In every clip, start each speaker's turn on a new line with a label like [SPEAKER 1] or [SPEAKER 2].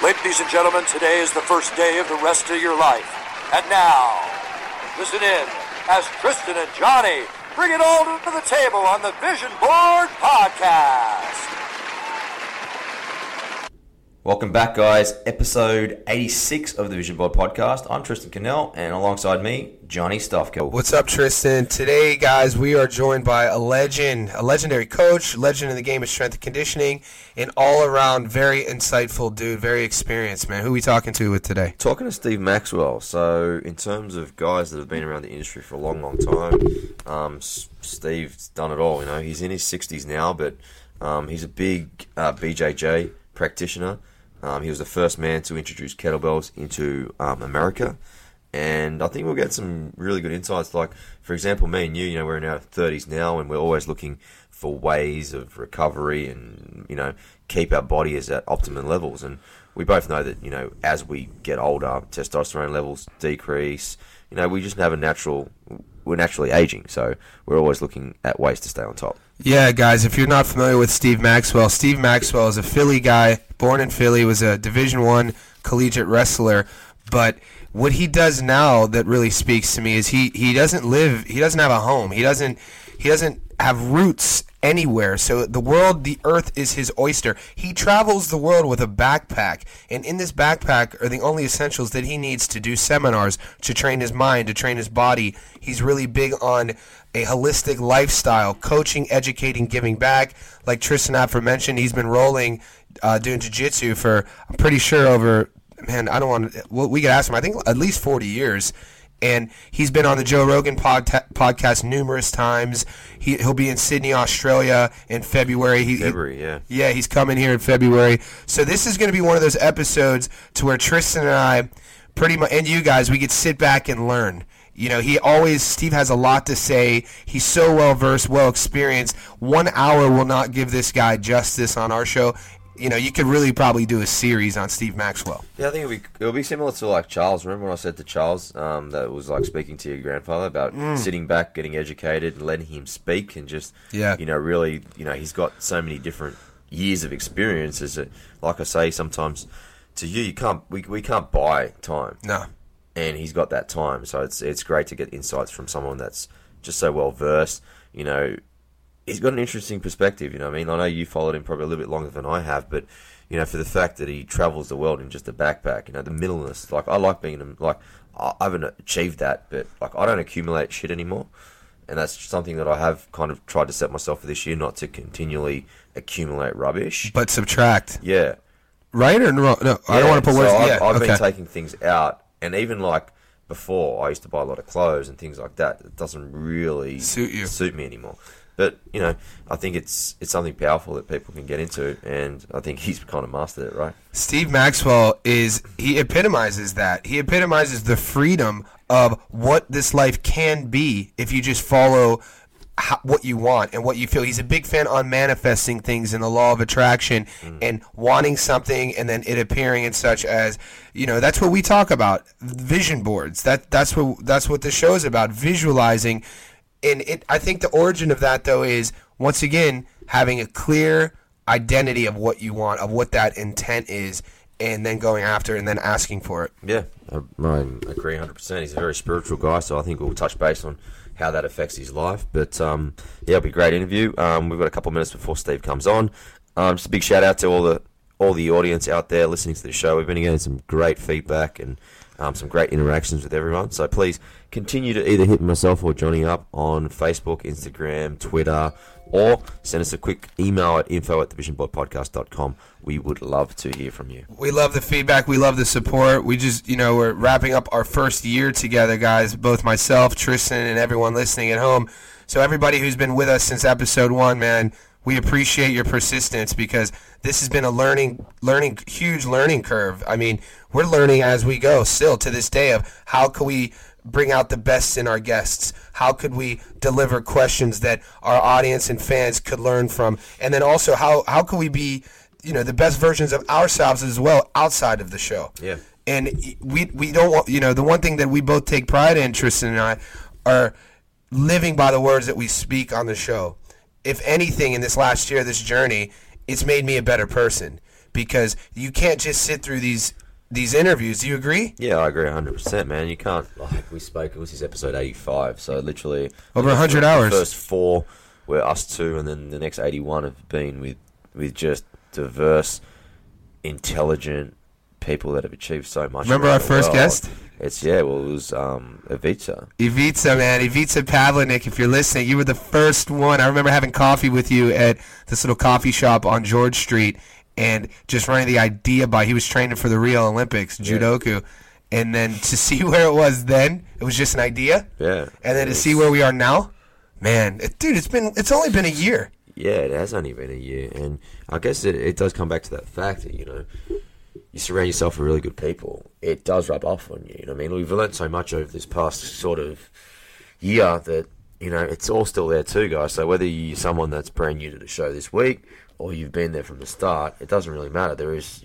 [SPEAKER 1] Ladies and gentlemen, today is the first day of the rest of your life. And now, listen in as Tristan and Johnny bring it all to the table on the Vision Board Podcast.
[SPEAKER 2] Welcome back, guys. Episode 86 of the Vision Board Podcast. I'm Tristan Cannell, and alongside me, Johnny Stuffkill.
[SPEAKER 3] What's up, Tristan? Today, guys, we are joined by a legendary coach, legend in the game of strength and conditioning, and all-around very insightful dude, very experienced, man. Who are we talking to with today?
[SPEAKER 2] Talking to Steve Maxwell. So, in terms of guys that have been around the industry for a long, long time, Steve's done it all. You know, he's in his 60s now, but he's a big BJJ practitioner. He was the first man to introduce kettlebells into America, and I think we'll get some really good insights. Like, for example, me and you know, we're in our 30s now, and we're always looking for ways of recovery and, you know, keep our body at optimum levels. And we both know that, you know, as we get older, testosterone levels decrease. You know, we just have we're naturally aging, so we're always looking at ways to stay on top.
[SPEAKER 3] Yeah, guys, if you're not familiar with Steve Maxwell is a Philly guy, born in Philly, was a Division I collegiate wrestler, but what he does now that really speaks to me is he doesn't have a home. He doesn't have roots anywhere. So the earth is his oyster. He travels the world with a backpack, and in this backpack are the only essentials that he needs to do seminars, to train his mind, to train his body. He's really big on a holistic lifestyle, coaching, educating, giving back. Like Tristan aforementioned, he's been rolling, doing jiu-jitsu for, I'm pretty sure, over, man, I don't want to, well, we could ask him, I think at least 40 years. And he's been on the Joe Rogan podcast numerous times. He'll be in Sydney, Australia in February.
[SPEAKER 2] February.
[SPEAKER 3] Yeah, he's coming here in February. So this is going to be one of those episodes to where Tristan and I, pretty much, and you guys, we could sit back and learn. You know, Steve has a lot to say. He's so well-versed, well-experienced. 1 hour will not give this guy justice on our show. You know, you could really probably do a series on Steve Maxwell.
[SPEAKER 2] Yeah, I think it'll be similar to, like, Charles. Remember when I said to Charles that was like speaking to your grandfather about sitting back, getting educated, and letting him speak, and just, you know, really, you know, he's got so many different years of experiences that, like I say, sometimes to you we can't buy time.
[SPEAKER 3] No.
[SPEAKER 2] And he's got that time, so it's great to get insights from someone that's just so well versed. You know, he's got an interesting perspective. You know what I mean? I know you followed him probably a little bit longer than I have, but you know, for the fact that he travels the world in just a backpack, you know, the minimalist. Like, I like being like, I haven't achieved that, but like, I don't accumulate shit anymore, and that's something that I have kind of tried to set myself for this year, not to continually accumulate rubbish,
[SPEAKER 3] but subtract.
[SPEAKER 2] Yeah.
[SPEAKER 3] Right or wrong? No, I don't want to put words.
[SPEAKER 2] I've been taking things out. And even like before, I used to buy a lot of clothes and things like that. It doesn't really suit me anymore. But, you know, I think it's something powerful that people can get into, and I think he's kind of mastered it, right?
[SPEAKER 3] Steve Maxwell he epitomizes that. He epitomizes the freedom of what this life can be if you just follow what you want and what you feel. He's a big fan on manifesting things in the law of attraction and wanting something and then it appearing, and such as, you know, that's what we talk about, vision boards. That's what the show is about, visualizing. And I think the origin of that, though, is, once again, having a clear identity of what you want, of what that intent is, and then going after it and then asking for it.
[SPEAKER 2] Yeah, I agree 100%. He's a very spiritual guy, so I think we'll touch base on how that affects his life. But, yeah, it'll be a great interview. We've got a couple of minutes before Steve comes on. Just a big shout-out to all the audience out there listening to the show. We've been getting some great feedback and some great interactions with everyone. So please continue to either hit myself or Johnny up on Facebook, Instagram, Twitter, or send us a quick email at info@thevisionboardpodcast.com. We would love to hear from you.
[SPEAKER 3] We love the feedback. We love the support. We just, you know, we're wrapping up our first year together, guys, both myself, Tristan, and everyone listening at home. So everybody who's been with us since episode 1, man, we appreciate your persistence, because this has been a huge learning curve. I mean, we're learning as we go still to this day of how can we bring out the best in our guests? How could we deliver questions that our audience and fans could learn from? And then also, how could we be, you know, the best versions of ourselves as well outside of the show?
[SPEAKER 2] Yeah.
[SPEAKER 3] And we don't want, you know, the one thing that we both take pride in, Tristan and I, are living by the words that we speak on the show. If anything, in this last year, this journey, it's made me a better person, because you can't just sit through these interviews. Do you agree?
[SPEAKER 2] Yeah, I agree 100%, man. You can't, like we spoke, it was his episode 85, so literally
[SPEAKER 3] over 100 hours.
[SPEAKER 2] The first 4 were us two, and then the next 81 have been with just diverse, intelligent people that have achieved so much.
[SPEAKER 3] Remember our first guest?
[SPEAKER 2] It was Ivica.
[SPEAKER 3] Ivica, man. Ivica Pavlinic, if you're listening, you were the first one. I remember having coffee with you at this little coffee shop on George Street and just running the idea by, he was training for the Rio Olympics, Judoku. And then to see where it was then, it was just an idea.
[SPEAKER 2] Yeah.
[SPEAKER 3] And then to see where we are now, man, dude, it's only been a year.
[SPEAKER 2] Yeah, it has only been a year. And I guess it does come back to that fact that, you know, you surround yourself with really good people, it does rub off on you. You know what I mean? We've learned so much over this past sort of year that, you know, it's all still there too, guys. So whether you're someone that's brand new to the show this week or you've been there from the start, it doesn't really matter. There's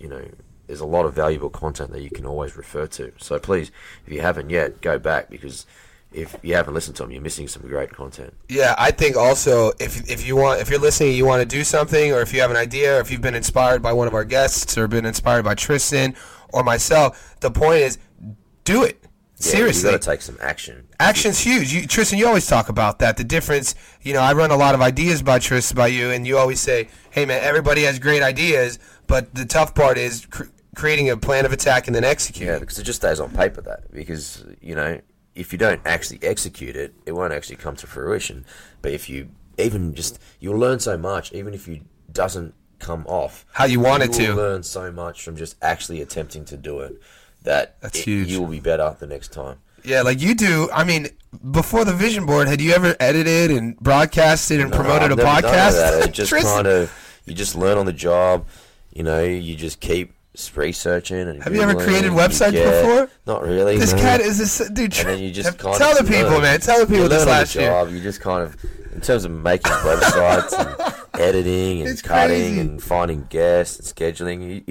[SPEAKER 2] a lot of valuable content that you can always refer to. So please, if you haven't yet, go back, because if you haven't listened to them, you're missing some great content.
[SPEAKER 3] Yeah, I think also if you're listening, you want to do something, or if you have an idea, or if you've been inspired by one of our guests or been inspired by Tristan or myself, the point is, do it.
[SPEAKER 2] Yeah,
[SPEAKER 3] Seriously.
[SPEAKER 2] You got to take some action.
[SPEAKER 3] Action's huge. Tristan, you always talk about that. The difference, you know, I run a lot of ideas by Tristan, by you, and you always say, hey, man, everybody has great ideas, but the tough part is creating a plan of attack and then executing.
[SPEAKER 2] Yeah, because it just stays on paper, that. Because, you know, if you don't actually execute it, it won't actually come to fruition. But if you you'll learn so much, even if you doesn't come off
[SPEAKER 3] how you want it to.
[SPEAKER 2] You'll learn so much from just actually attempting to do it that's huge. You will be better the next time.
[SPEAKER 3] Yeah, like you do. I mean, before the vision board, had you ever edited and broadcasted and promoted a podcast?
[SPEAKER 2] Done that. It just you just learn on the job. You know, you just keep researching. And
[SPEAKER 3] have you ever created websites before?
[SPEAKER 2] Not really.
[SPEAKER 3] This cat is this dude.
[SPEAKER 2] And then you just
[SPEAKER 3] tell the people, man. Tell the people this last year.
[SPEAKER 2] You just kind of, in terms of making websites and editing and cutting and finding guests and scheduling,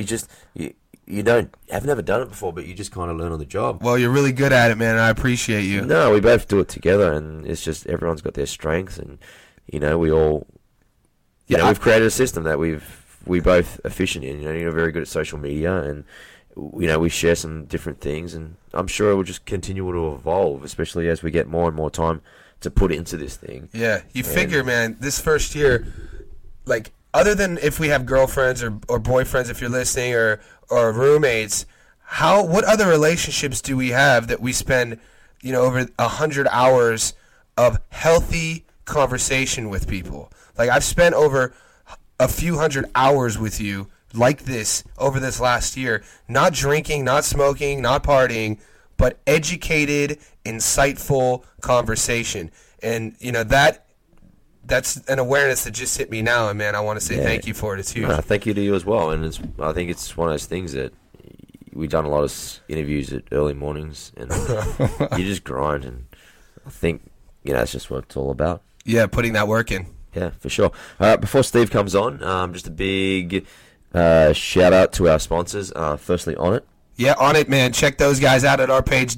[SPEAKER 2] I've never done it before, but you just kind of learn on the job.
[SPEAKER 3] Well, you're really good at it, man. I appreciate you.
[SPEAKER 2] No, we both do it together, and it's just everyone's got their strengths, and you know we all, we've created a system that we both efficient in. You know, you're very good at social media, and you know we share some different things, and I'm sure it will just continue to evolve, especially as we get more and more time to put into this thing.
[SPEAKER 3] Yeah, figure, man, this first year, like, other than if we have girlfriends or boyfriends, if you're listening, or roommates, what other relationships do we have that we spend, you know, over 100 hours of healthy conversation with people? Like, I've spent over a few hundred hours with you like this over this last year, not drinking, not smoking, not partying, but educated, insightful conversation. And, you know, that's an awareness that just hit me now, and man, I want to say thank you for it. It's huge.
[SPEAKER 2] Thank you to you as well. And I think it's one of those things that we've done a lot of interviews at early mornings, and you just grind. And I think that's just what it's all about.
[SPEAKER 3] Yeah, putting that work in.
[SPEAKER 2] Yeah, for sure. Before Steve comes on, just a big shout out to our sponsors. Firstly, Onnit.
[SPEAKER 3] Yeah, Onnit, man. Check those guys out at our page,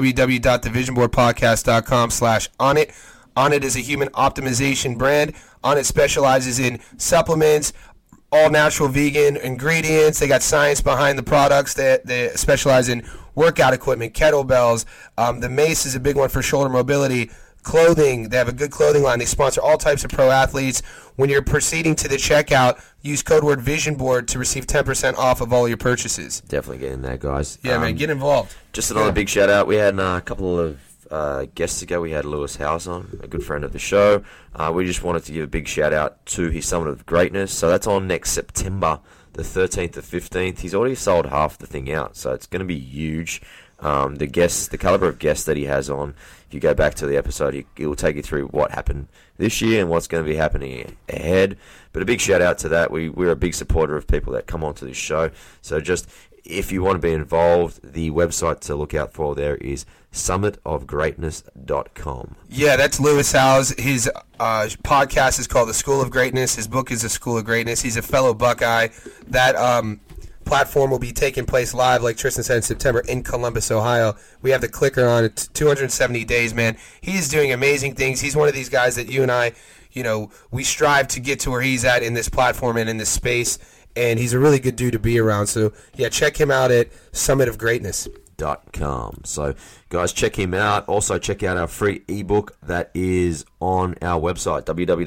[SPEAKER 3] www.thevisionboardpodcast.com/Onnit. Onnit is a human optimization brand. Onnit specializes in supplements, all natural vegan ingredients. They got science behind the products. They specialize in workout equipment, kettlebells. The Mace is a big one for shoulder mobility. Clothing. They have a good clothing line. They sponsor all types of pro athletes. When you're proceeding to the checkout, use code word VisionBoard to receive 10% off of all your purchases.
[SPEAKER 2] Definitely get in there, guys.
[SPEAKER 3] Yeah, man, get involved.
[SPEAKER 2] Just another big shout out. We had a couple of guests ago. We had Lewis Howes on, a good friend of the show. We just wanted to give a big shout out to his Summit of Greatness. So that's on next September the 13th to 15th. He's already sold half the thing out, so it's going to be huge. The caliber of guests that he has on, if you go back to the episode, he will take you through what happened this year and what's going to be happening ahead. But a big shout out to that. We're a big supporter of people that come onto this show. So just, if you want to be involved, the website to look out for there is summitofgreatness.com.
[SPEAKER 3] Yeah, that's Lewis Howes. His podcast is called The School of Greatness. His book is The School of Greatness. He's a fellow Buckeye. That platform will be taking place live, like Tristan said, in September in Columbus, Ohio. We have the clicker on it, 270 days, man. He is doing amazing things. He's one of these guys that you and I, we strive to get to where he's at in this platform and in this space. and he's a really good dude to be around. So, yeah, check him out at Summit of Greatness.
[SPEAKER 2] .com. So, guys, check him out. Also, check out our free ebook that is on our website,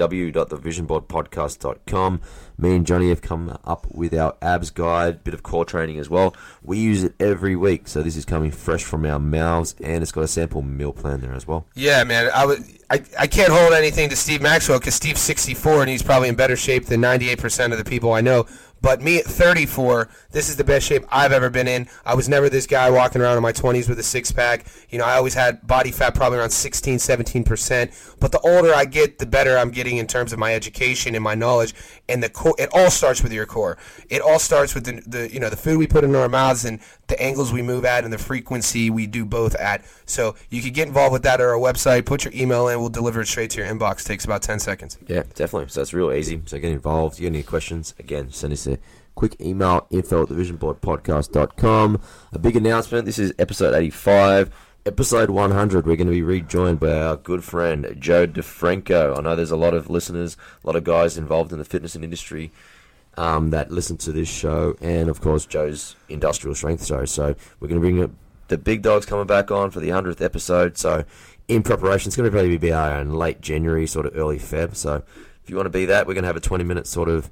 [SPEAKER 2] www.thevisionboardpodcast.com. Me and Johnny have come up with our abs guide, bit of core training as well. We use it every week, so this is coming fresh from our mouths, and it's got a sample meal plan there as well.
[SPEAKER 3] Yeah, man. I can't hold anything to Steve Maxwell because Steve's 64 and he's probably in better shape than 98% of the people I know. But me at 34, this is the best shape I've ever been in. I was never this guy walking around in my 20s with a six-pack. You know, I always had body fat probably around 16, 17%. But the older I get, the better I'm getting in terms of my education and my knowledge. And the core, it all starts with your core. It all starts with the food we put into our mouths and the angles we move at and the frequency we do both at. So you can get involved with that at our website. Put your email in. We'll deliver it straight to your inbox. Takes about 10 seconds.
[SPEAKER 2] Yeah, definitely. So it's real easy. So get involved. You got any questions? Again, send us a quick email, info@thevisionboardpodcast.com. A big announcement. This is episode 85. Episode 100, we're going to be rejoined by our good friend, Joe DeFranco. I know there's a lot of listeners, a lot of guys involved in the fitness industry that listen to this show, and, of course, Joe's Industrial Strength Show. So we're going to bring the big dogs coming back on for the 100th episode. So in preparation, it's going to probably be in late January, sort of early Feb. So if you want to be that, we're going to have a 20-minute sort of,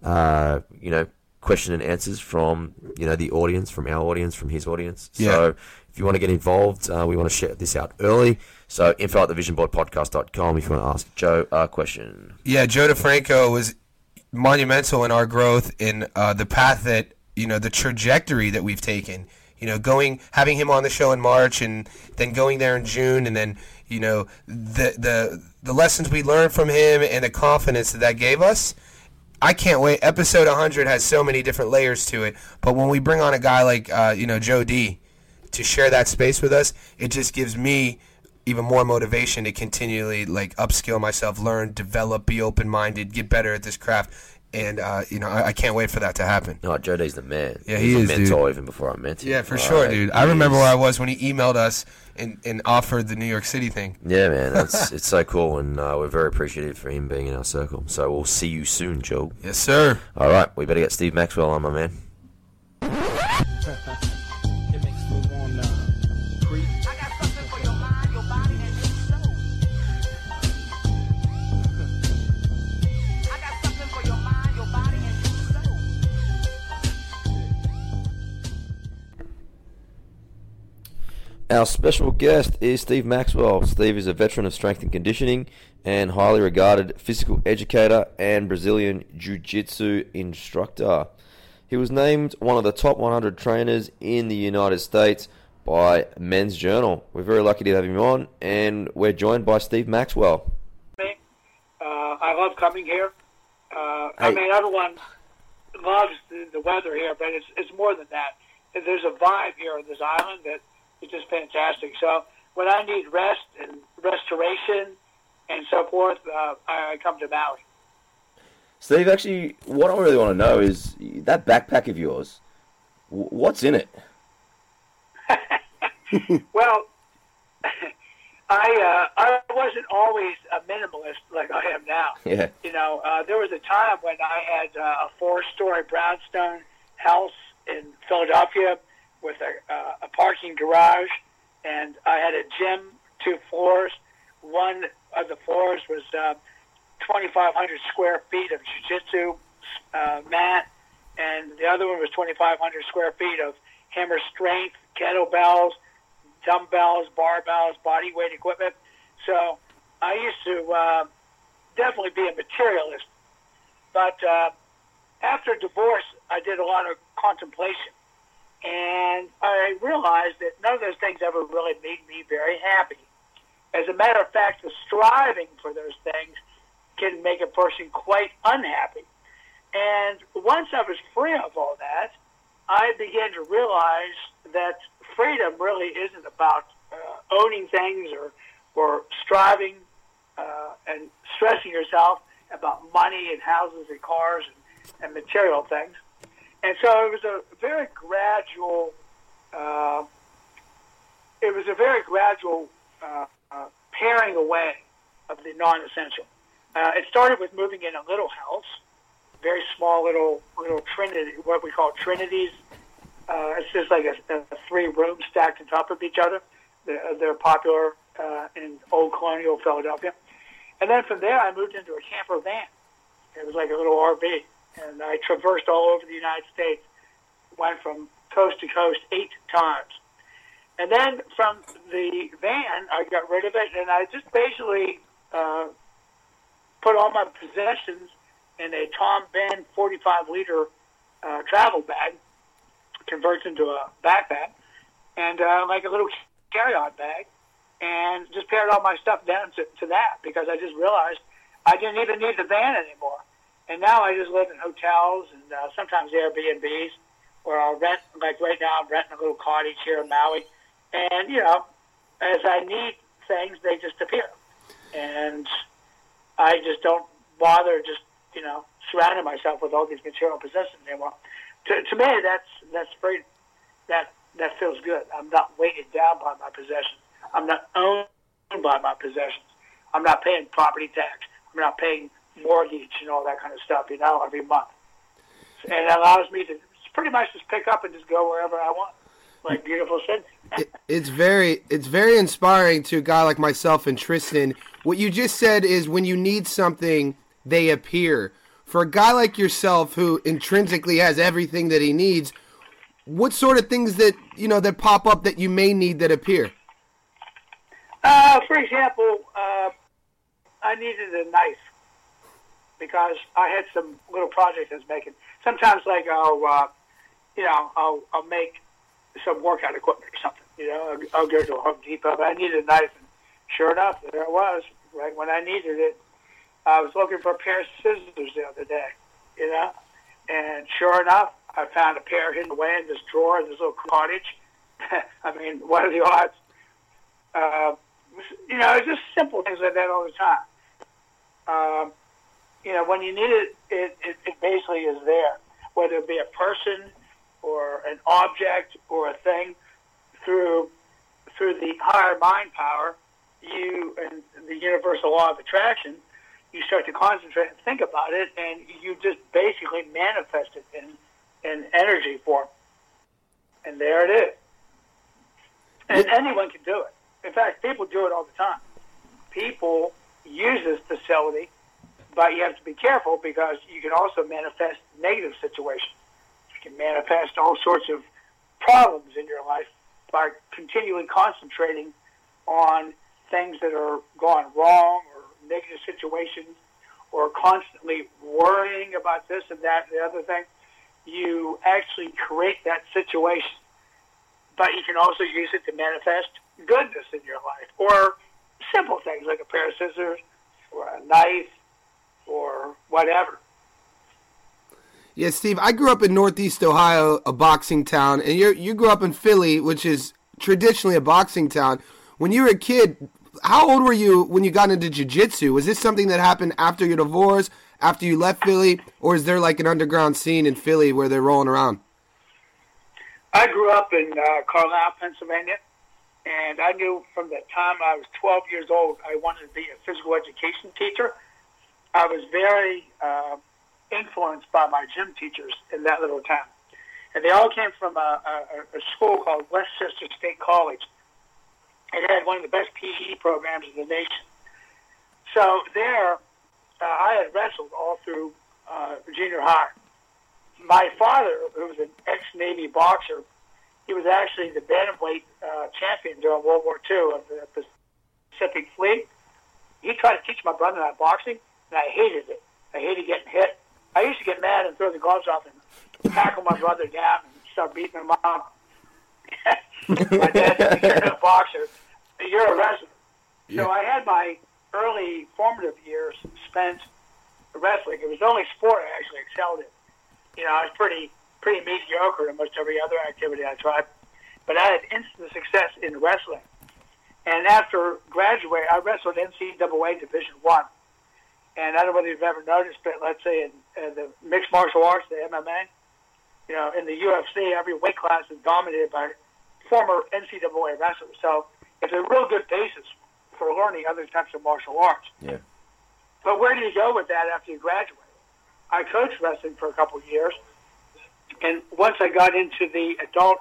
[SPEAKER 2] question and answers from, the audience, from our audience, from his audience.
[SPEAKER 3] Yeah.
[SPEAKER 2] So if you want to get involved, we want to share this out early. So info@thevisionboardpodcast.com if you want to ask Joe a question.
[SPEAKER 3] Yeah, Joe DeFranco was monumental in our growth in the path that, the trajectory that we've taken. Having him on the show in March and then going there in June, and then, the lessons we learned from him and the confidence that gave us. I can't wait. Episode 100 has so many different layers to it, but when we bring on a guy like, Joe D to share that space with us, it just gives me even more motivation to continually, upskill myself, learn, develop, be open-minded, get better at this craft. And, I can't wait for that to happen.
[SPEAKER 2] No, Joe D's the man.
[SPEAKER 3] Yeah,
[SPEAKER 2] He's
[SPEAKER 3] he
[SPEAKER 2] a
[SPEAKER 3] is,
[SPEAKER 2] mentor
[SPEAKER 3] dude.
[SPEAKER 2] even before I met him.
[SPEAKER 3] Yeah, for sure, dude. I remember where I was when he emailed us and offered the New York City thing.
[SPEAKER 2] Yeah, man. It's so cool, and we're very appreciative for him being in our circle. So we'll see you soon, Joe.
[SPEAKER 3] Yes, sir.
[SPEAKER 2] All right, we better get Steve Maxwell on, my man. Our special guest is Steve Maxwell. Steve is a veteran of strength and conditioning and highly regarded physical educator and Brazilian Jiu-Jitsu instructor. He was named one of the top 100 trainers in the United States by Men's Journal. We're very lucky to have him on, and we're joined by Steve Maxwell.
[SPEAKER 4] I love coming here. I mean, everyone loves the weather here, but it's more than that. There's a vibe here on this island that is just fantastic. So when I need rest and restoration and so forth, I come to Maui.
[SPEAKER 2] Steve, actually, what I really want to know is that backpack of yours, what's in it?
[SPEAKER 4] Well, I wasn't always a minimalist like I am now.
[SPEAKER 2] Yeah.
[SPEAKER 4] There was a time when I had a 4-story brownstone house in Philadelphia with a parking garage, and I had a gym, 2 floors. One of the floors was 2,500 square feet of jiu-jitsu mat, and the other one was 2,500 square feet of hammer strength, kettlebells, dumbbells, barbells, body weight equipment. So I used to definitely be a materialist. But after divorce, I did a lot of contemplation. And I realized that none of those things ever really made me very happy. As a matter of fact, the striving for those things can make a person quite unhappy. And once I was free of all that, I began to realize that freedom really isn't about owning things or striving and stressing yourself about money and houses and cars and material things. And so it was a very gradual. Paring away of the non-essential. It started with moving in a little house, very small little Trinity, what we call Trinities. It's just like a 3 rooms stacked on top of each other. They're popular in old colonial Philadelphia. And then from there, I moved into a camper van. It was like a little RV. And I traversed all over the United States, went from coast to coast 8 times. And then from the van, I got rid of it, and I just basically put all my possessions in a Tom Ben 45-liter travel bag, converts into a backpack, and like a little carry-on bag, and just pared all my stuff down to that because I just realized I didn't even need the van anymore. And now I just live in hotels and sometimes Airbnbs, or I'll rent, like right now I'm renting a little cottage here in Maui. And, as I need things, they just appear. And I just don't bother just, surrounding myself with all these material possessions anymore. To me, that's freedom. That feels good. I'm not weighted down by my possessions. I'm not owned by my possessions. I'm not paying property tax. I'm not paying mortgage and all that kind of stuff, every month. And it allows me to pretty much just pick up and just go wherever I want, like beautiful Sydney.
[SPEAKER 3] It's very inspiring to a guy like myself and Tristan. What you just said is when you need something, they appear. For a guy like yourself who intrinsically has everything that he needs, what sort of things that that pop up that you may need that appear?
[SPEAKER 4] For example, I needed a knife because I had some little projects I was making. Sometimes, like I'll make some workout equipment or something. I'll go to a Home Depot, but I needed a knife, and sure enough, there it was. Right when I needed it, I was looking for a pair of scissors the other day, and sure enough, I found a pair hidden away in this drawer, this little cottage. I mean, what are the odds? It's just simple things like that all the time. When you need it, it basically is there, whether it be a person or an object or a thing. Through the higher mind power, you and the universal law of attraction, you start to concentrate and think about it, and you just basically manifest it in energy form. And there it is. And anyone can do it. In fact, people do it all the time. People use this facility, but you have to be careful because you can also manifest negative situations. You can manifest all sorts of problems in your life by continually concentrating on things that are going wrong or negative situations, or constantly worrying about this and that and the other thing. You actually create that situation, but you can also use it to manifest goodness in your life, or simple things like a pair of scissors or a knife or whatever.
[SPEAKER 3] Yeah, Steve, I grew up in Northeast Ohio, a boxing town, and you grew up in Philly, which is traditionally a boxing town. When you were a kid, how old were you when you got into jiu-jitsu? Was this something that happened after your divorce, after you left Philly, or is there like an underground scene in Philly where they're rolling around?
[SPEAKER 4] I grew up in Carlisle, Pennsylvania, and I knew from the time I was 12 years old I wanted to be a physical education teacher. I was very influenced by my gym teachers in that little town. And they all came from a school called Westchester State College. It had one of the best PE programs in the nation. So there, I had wrestled all through junior high. My father, who was an ex-Navy boxer, he was actually the bantamweight champion during World War II of the Pacific Fleet. He tried to teach my brother and I boxing, and I hated it. I hated getting hit. I used to get mad and throw the gloves off and tackle my brother down and start beating him up. My dad said, "You're a boxer. You're a wrestler." Yeah. So I had my early formative years spent wrestling. It was the only sport I actually excelled in. I was pretty mediocre in most every other activity I tried, but I had instant success in wrestling. And after graduating, I wrestled NCAA Division I. And I don't know whether you've ever noticed, but let's say in the mixed martial arts, the MMA, in the UFC, every weight class is dominated by former NCAA wrestlers. So it's a real good basis for learning other types of martial arts.
[SPEAKER 2] Yeah.
[SPEAKER 4] But where do you go with that after you graduate? I coached wrestling for a couple of years, and once I got into the adult,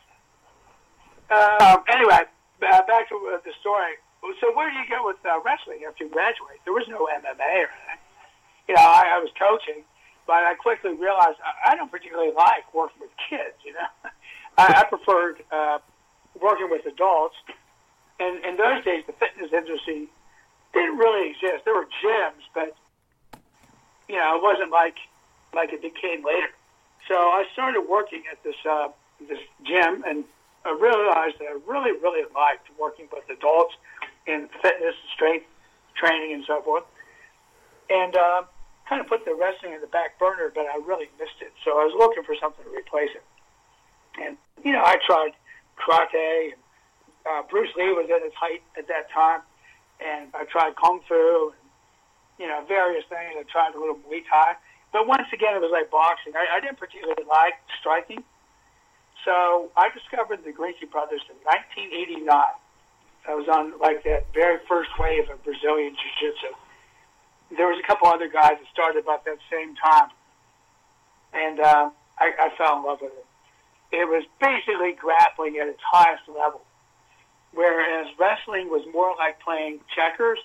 [SPEAKER 4] anyway, back to the story. So where do you go with wrestling after you graduate? There was no MMA or anything. You know, I was coaching, but I quickly realized I don't particularly like working with kids. You know, I preferred working with adults. And in those days, the fitness industry didn't really exist. There were gyms, but you know, it wasn't like it became later. So I started working at this gym, and I realized that I really, really liked working with adults in fitness, strength training, and so forth. And kind of put the wrestling in the back burner, but I really missed it. So I was looking for something to replace it. And, you know, I tried karate. And, Bruce Lee was at his height at that time. And I tried Kung Fu and, you know, various things. I tried a little Muay Thai. But once again, it was like boxing. I didn't particularly like striking. So I discovered the Gracie Brothers in 1989. I was on, like, that very first wave of Brazilian Jiu-Jitsu. There was a couple other guys that started about that same time. And I fell in love with it. It was basically grappling at its highest level. Whereas wrestling was more like playing checkers,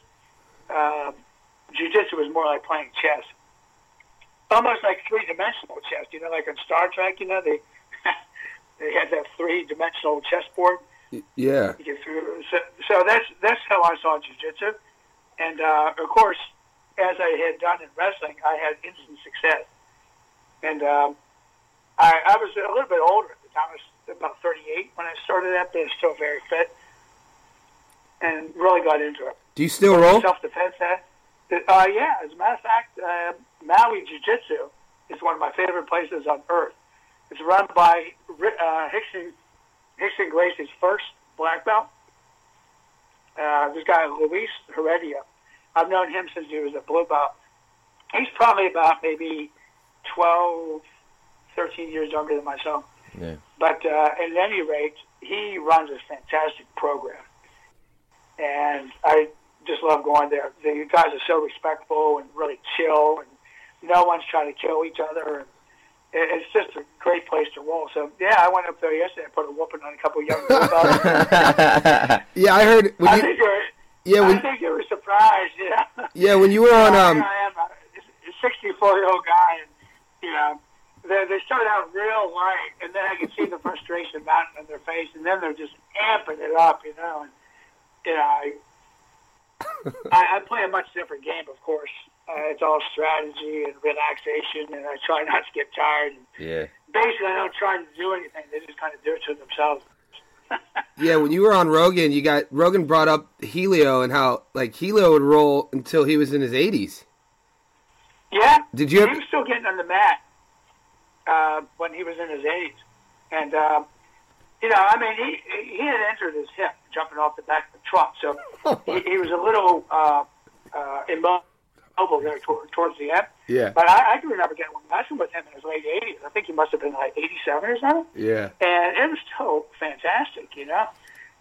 [SPEAKER 4] Jiu-Jitsu was more like playing chess. Almost like three-dimensional chess. You know, like on Star Trek, you know, they had that three-dimensional chessboard.
[SPEAKER 3] Yeah.
[SPEAKER 4] You get through. So that's how I saw Jiu-Jitsu. And, of course, as I had done in wrestling, I had instant success. And I was a little bit older at the time. I was about 38 when I started that, but I was still very fit and really got into it.
[SPEAKER 3] Do you still roll?
[SPEAKER 4] Self-defense, yeah. As a matter of fact, Maui Jiu-Jitsu is one of my favorite places on earth. It's run by Hickson Gracie's first black belt. This guy, Luis Heredia. I've known him since he was a blue belt. He's probably about maybe 12, 13 years younger than myself.
[SPEAKER 2] Yeah.
[SPEAKER 4] But at any rate, he runs a fantastic program. And I just love going there. The guys are so respectful and really chill, and no one's trying to kill each other. And it's just a great place to roll. So, yeah, I went up there yesterday and put a whooping on a couple of young blue belts.
[SPEAKER 3] Yeah, I heard.
[SPEAKER 4] I think you were surprised, yeah.
[SPEAKER 3] Yeah, when you were on.
[SPEAKER 4] I am a 64-year-old guy, and, you know, they start out real light, and then I can see the frustration mounting on their face, and then they're just amping it up, you know. And, you know, I play a much different game, of course. It's all strategy and relaxation, and I try not to get tired. And
[SPEAKER 2] Yeah.
[SPEAKER 4] basically, I don't try to do anything. They just kind of do it to themselves.
[SPEAKER 3] Yeah, when you were on Rogan, Rogan brought up Helio and how like Helio would roll until he was in his 80s.
[SPEAKER 4] Yeah.
[SPEAKER 3] Did you?
[SPEAKER 4] He was still getting on the mat when he was in his 80s, and you know, I mean, he had injured his hip jumping off the back of the truck, so he was a little immobile there towards the end.
[SPEAKER 3] Yeah.
[SPEAKER 4] But I can remember getting one lesson with him in his late 80s. I think he must have been like 87 or something.
[SPEAKER 3] Yeah.
[SPEAKER 4] And it was still fantastic, you know.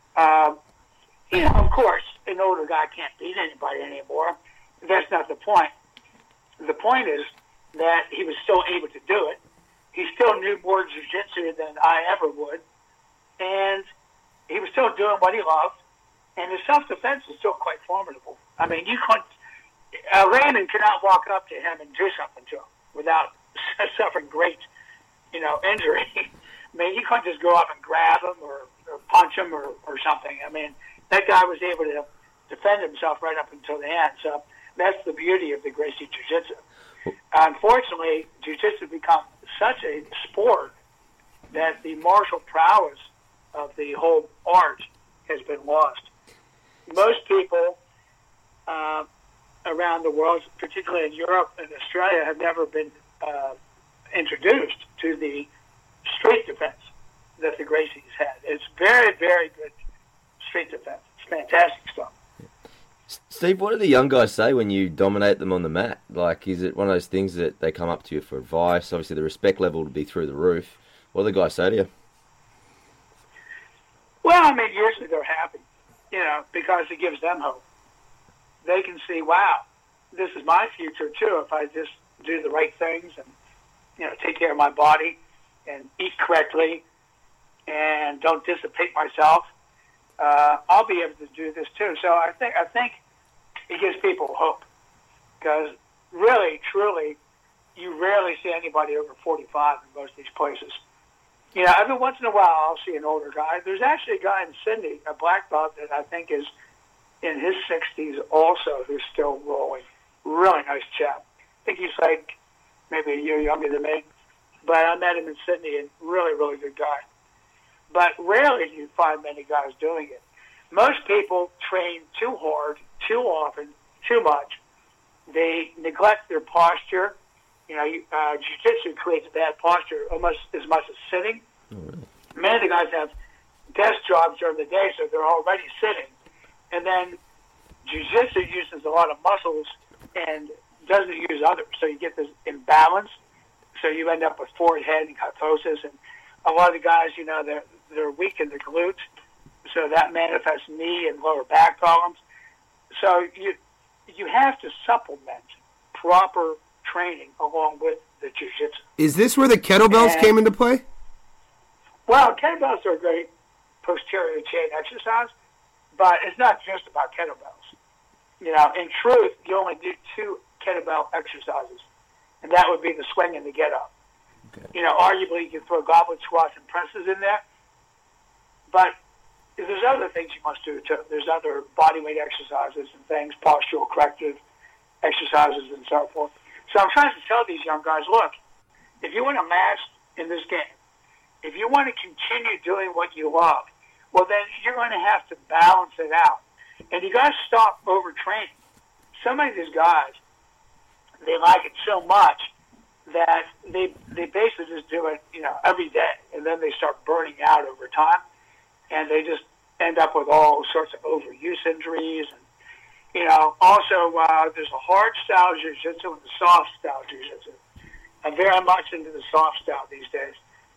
[SPEAKER 4] You know, of course, an older guy can't beat anybody anymore. That's not the point. The point is that he was still able to do it. He still knew more jiu-jitsu than I ever would. And he was still doing what he loved. And his self-defense is still quite formidable. I mean, you couldn't... Raymond cannot walk up to him and do something to him without suffering great, you know, injury. I mean, you couldn't just go up and grab him or punch him or something. I mean, that guy was able to defend himself right up until the end. So that's the beauty of the Gracie Jiu-Jitsu. Unfortunately, Jiu-Jitsu has become such a sport that the martial prowess of the whole art has been lost. Most people around the world, particularly in Europe and Australia, have never been introduced to the street defense that the Gracies had. It's very, very good street defense. It's fantastic stuff.
[SPEAKER 2] Steve, what do the young guys say when you dominate them on the mat? Like, is it one of those things that they come up to you for advice? Obviously, the respect level would be through the roof. What do the guys say to you?
[SPEAKER 4] Well, I mean, usually they're happy, you know, because it gives them hope. They can see, wow, this is my future, too, if I just, do the right things and, take care of my body and eat correctly and don't dissipate myself, I'll be able to do this too. So I think it gives people hope, because really, truly, you rarely see anybody over 45 in most of these places. Every once in a while I'll see an older guy. There's actually a guy in Sydney, a black belt, that I think is in his 60s also, who's still rolling. Really nice chap. I think he's like maybe a year younger than me. But I met him in Sydney, and really, really good guy. But rarely do you find many guys doing it. Most people train too hard, too often, too much. They neglect their posture. Jiu-jitsu creates bad posture almost as much as sitting.
[SPEAKER 2] Oh, really?
[SPEAKER 4] Many of the guys have desk jobs during the day, so they're already sitting. And then jiu-jitsu uses a lot of muscles and doesn't use others. So you get this imbalance. So you end up with forehead and kyphosis. And a lot of the guys, they're weak in their glutes. So that manifests knee and lower back problems. So you have to supplement proper training along with the jiu-jitsu.
[SPEAKER 3] Is this where the kettlebells came into play?
[SPEAKER 4] Well, kettlebells are a great posterior chain exercise, but it's not just about kettlebells. In truth, you only do 2 kettlebell exercises, and that would be the swing and the get up. Okay. Arguably you can throw goblet squats and presses in there, but there's other things you must do too. There's other bodyweight exercises and things, postural corrective exercises and so forth. So I'm trying to tell these young guys, look, if you want to last in this game, if you want to continue doing what you love, well, then you're going to have to balance it out. And you got to stop overtraining. Some of these guys, they like it so much that they basically just do it, every day. And then they start burning out over time. And they just end up with all sorts of overuse injuries. And, also, there's a hard style jiu-jitsu and a soft style jiu-jitsu. I'm very much into the soft style these days.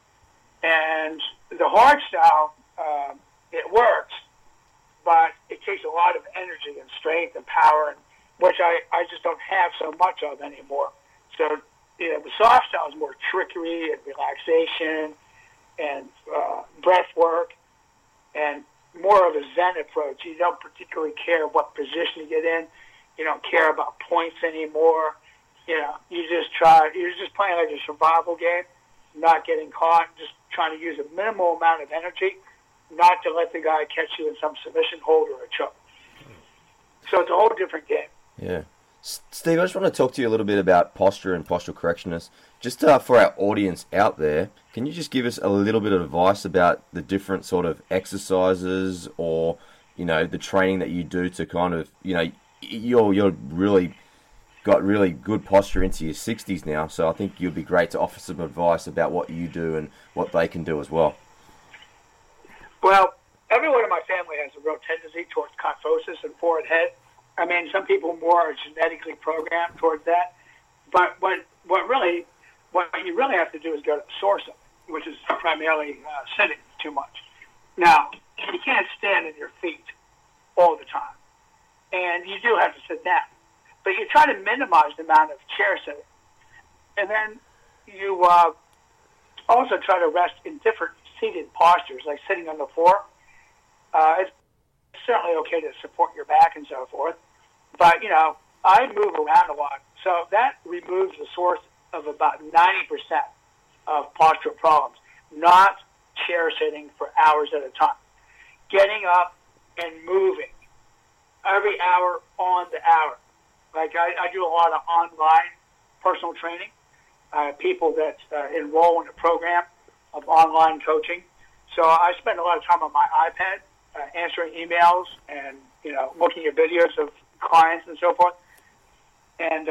[SPEAKER 4] And the hard style, it works, but it takes a lot of energy and strength and power, which I just don't have so much of anymore. So, the soft style is more trickery and relaxation and breath work and more of a Zen approach. You don't particularly care what position you get in. You don't care about points anymore. You're just playing like a survival game, not getting caught, just trying to use a minimal amount of energy, not to let the guy catch you in some submission hold or a choke. So it's a whole different game.
[SPEAKER 2] Yeah. Steve, I just want to talk to you a little bit about posture and postural correctness. Just for our audience out there, can you just give us a little bit of advice about the different sort of exercises or, the training that you do to kind of, you're really got really good posture into your 60s now, so I think you'd be great to offer some advice about what you do and what they can do as well.
[SPEAKER 4] Well, everyone in my family has a real tendency towards kyphosis and forward head. I mean, some people more are genetically programmed towards that. But what you really have to do is go to the source of it, which is primarily sitting too much. Now, you can't stand on your feet all the time, and you do have to sit down. But you try to minimize the amount of chair sitting. And then you also try to rest in different seated postures, like sitting on the floor. It's certainly okay to support your back and so forth. But, I move around a lot. So that removes the source of about 90% of postural problems, not chair sitting for hours at a time. Getting up and moving every hour on the hour. Like I do a lot of online personal training, people that enroll in a program of online coaching. So I spend a lot of time on my iPad answering emails and, looking at videos of clients and so forth. And,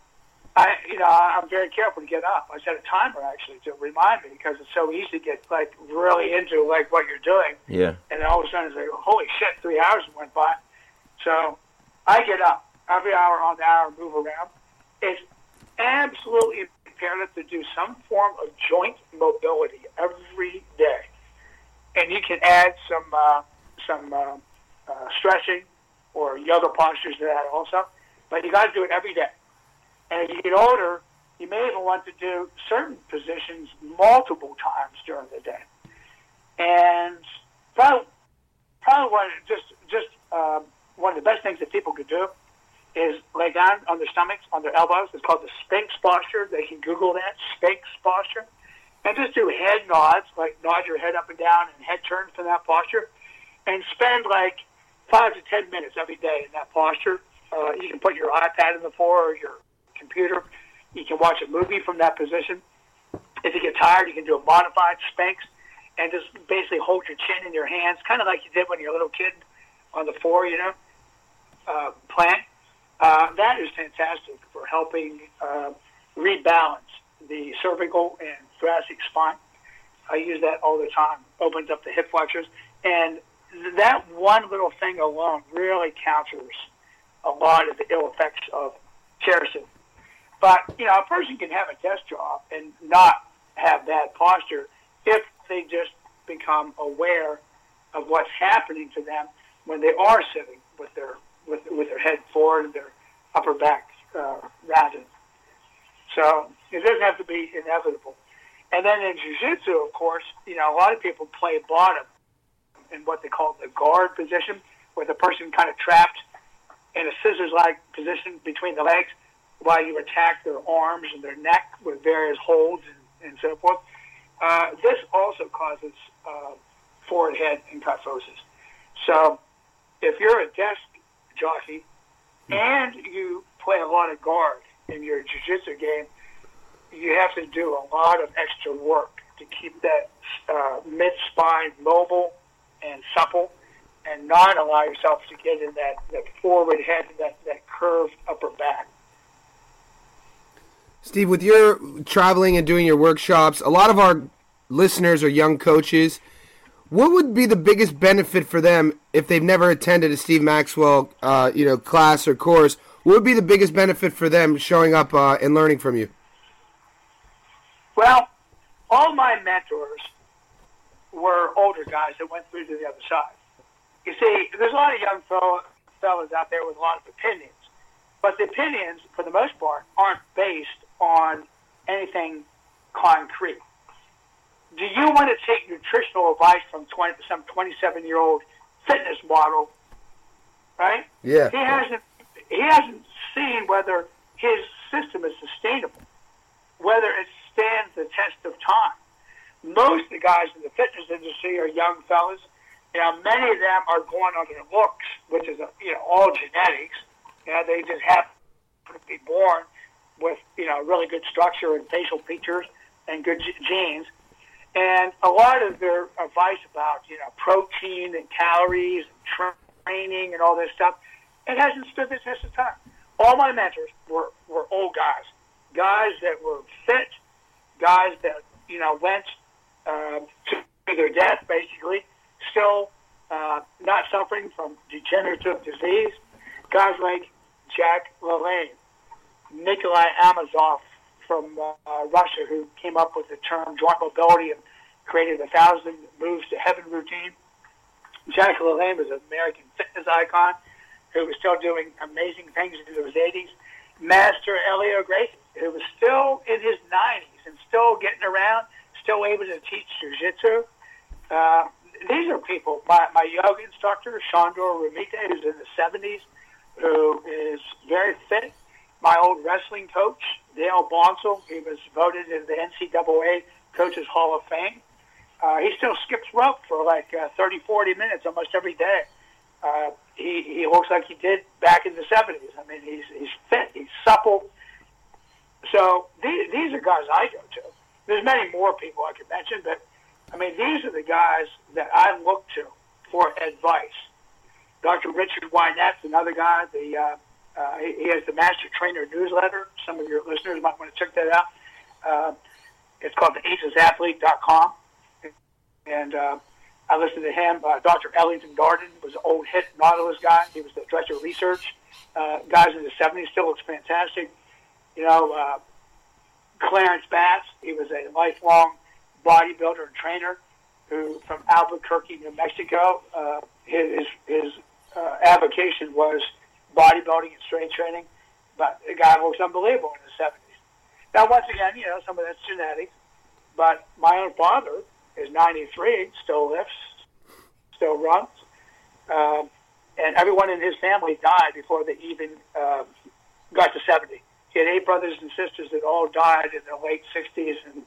[SPEAKER 4] I'm very careful to get up. I set a timer, actually, to remind me because it's so easy to get, really into, what you're doing.
[SPEAKER 2] Yeah.
[SPEAKER 4] And then all of a sudden it's like, holy shit, 3 hours went by. So I get up every hour on the hour, move around. It's absolutely imperative to do some form of joint mobility every day. And you can add some stretching or yoga postures to that also. But you got to do it every day. And as you get older, You may even want to do certain positions multiple times during the day. And probably one of the best things that people could do is lay down on their stomachs, on their elbows. It's called the Sphinx posture. They can Google that, Sphinx posture. And just do head nods, like nod your head up and down and head turns to that posture. And spend like 5 to 10 minutes every day in that posture. You can put your iPad on the floor or your computer. You can watch a movie from that position. If you get tired, you can do a modified Sphinx and just basically hold your chin in your hands, kind of like you did when you were a little kid on the floor, playing. That is fantastic for helping rebalance the cervical and thoracic spine. I use that all the time. Opens up the hip flexors. And that one little thing alone really counters a lot of the ill effects of chair sitting. But, a person can have a desk job and not have bad posture if they just become aware of what's happening to them when they are sitting with their head forward and their upper back rounded. So it doesn't have to be inevitable. And then in jiu-jitsu, of course, a lot of people play bottom in what they call the guard position, where the person kind of trapped in a scissors-like position between the legs while you attack their arms and their neck with various holds and so forth. This also causes forward head and kyphosis. So if you're a desk jockey and you play a lot of guard in your jiu-jitsu game, you have to do a lot of extra work to keep that mid-spine mobile and supple and not allow yourself to get in that forward head and that curved upper back.
[SPEAKER 3] Steve, with your traveling and doing your workshops, a lot of our listeners are young coaches. What would be the biggest benefit for them if they've never attended a Steve Maxwell, class or course? What would be the biggest benefit for them showing up and learning from you?
[SPEAKER 4] Well, all my mentors were older guys that went through to the other side. You see, there's a lot of young fellas out there with a lot of opinions, but the opinions, for the most part, aren't based on anything concrete. Do you want to take nutritional advice from some 27-year-old fitness model, right?
[SPEAKER 3] Yeah.
[SPEAKER 4] He hasn't seen whether his system is sustainable, whether it stands the test of time. Most of the guys in the fitness industry are young fellas. Many of them are going on their looks, which is all genetics. They just happen to be born with really good structure and facial features and good genes. And a lot of their advice about protein and calories and training and all this stuff, it hasn't stood the test of time. All my mentors were old guys that were fit, guys that went to their death basically, still not suffering from degenerative disease. Guys like Jack LaLanne, Nikolai Amosov from Russia, who came up with the term joint mobility and created 1,000 moves to heaven routine. Jack LaLanne was an American fitness icon who was still doing amazing things into his 80s. Master Elio Gracie, who was still in his 90s and still getting around, still able to teach jiu-jitsu. These are people. My yoga instructor, Shandor Ramite, who's in the 70s, who is very fit. My old wrestling coach, Dale Bonsall, he was voted in the NCAA Coaches Hall of Fame. He still skips rope for like 30, 40 minutes almost every day. He looks like he did back in the 70s. I mean, he's fit, he's supple. So these are guys I go to. There's many more people I could mention, but I mean, these are the guys that I look to for advice. Dr. Richard Wynette's another guy. He has the Master Trainer newsletter. Some of your listeners might want to check that out. It's called theacesathlete.com. And I listened to him. Dr. Ellington Darden was an old hit Nautilus guy. He was the director of research. Guys in the 70s, still looks fantastic. Clarence Bass, he was a lifelong bodybuilder and trainer who, from Albuquerque, New Mexico, his avocation was bodybuilding and strength training, but the guy looks unbelievable in the 70s. Now, once again, some of that's genetic, but my own father is 93, still lives, still runs, and everyone in his family died before they even got to 70. He had 8 brothers and sisters that all died in the late 60s and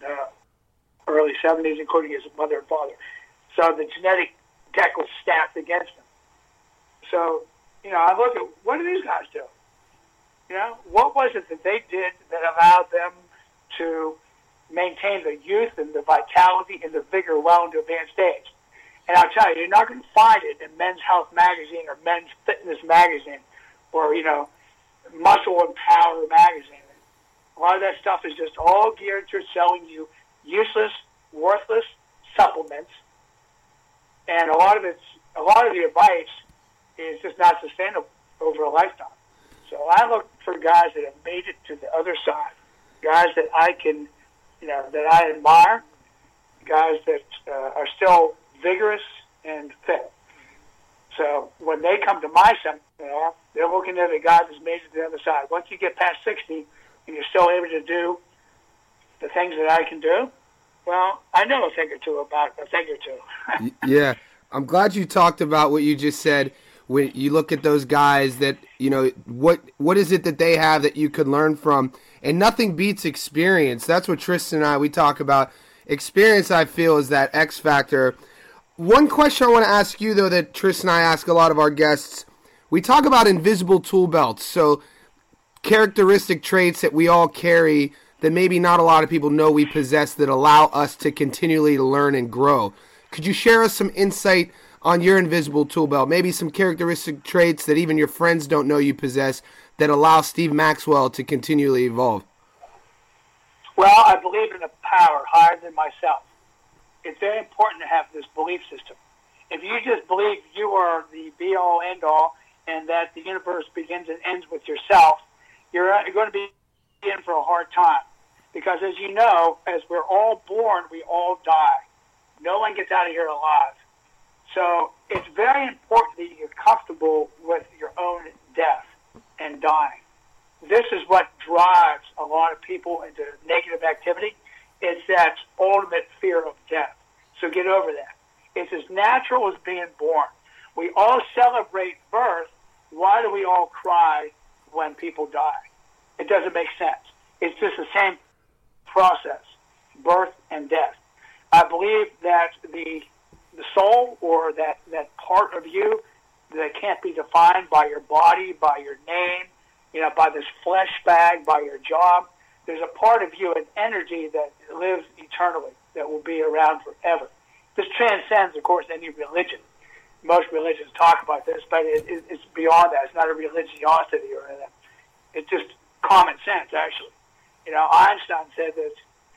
[SPEAKER 4] early 70s, including his mother and father. So the genetic deck was stacked against him. So, I look at, what do these guys do? What was it that they did that allowed them to maintain the youth and the vitality and the vigor well into advanced age? And I'll tell you, you're not going to find it in Men's Health magazine or Men's Fitness magazine or, Muscle and Power magazine. A lot of that stuff is just all geared to selling you useless, worthless supplements. And a lot of the advice is just not sustainable over a lifetime. So I look for guys that have made it to the other side, guys that I can, that I admire, guys that are still vigorous and fit. So when they come to my seminar, they're looking at a guy that's made it to the other side. Once you get past 60 and you're still able to do the things that I can do, well, I know a thing or two about a thing or two.
[SPEAKER 3] Yeah. I'm glad you talked about what you just said. When you look at those guys that, what is it that they have that you could learn from? And nothing beats experience. That's what Tristan and I, we talk about. Experience, I feel, is that X factor. One question I want to ask you, though, that Tristan and I ask a lot of our guests, we talk about invisible tool belts. So characteristic traits that we all carry that maybe not a lot of people know we possess that allow us to continually learn and grow. Could you share us some insight on your invisible tool belt, maybe some characteristic traits that even your friends don't know you possess that allow Steve Maxwell to continually evolve?
[SPEAKER 4] Well, I believe in a power higher than myself. It's very important to have this belief system. If you just believe you are the be-all, end-all, and that the universe begins and ends with yourself, you're going to be in for a hard time. Because as you know, as we're all born, we all die. No one gets out of here alive. So it's very important that you're comfortable with your own death and dying. This is what drives a lot of people into negative activity. It's that ultimate fear of death. So get over that. It's as natural as being born. We all celebrate birth. Why do we all cry when people die? It doesn't make sense. It's just the same process, birth and death. I believe that the soul, or that part of you that can't be defined by your body, by your name, by this flesh bag, by your job, there's a part of you, an energy that lives eternally, that will be around forever. This transcends, of course, any religion. Most religions talk about this, but it's beyond that. It's not a religiosity or anything. It's just common sense, actually. Einstein said that,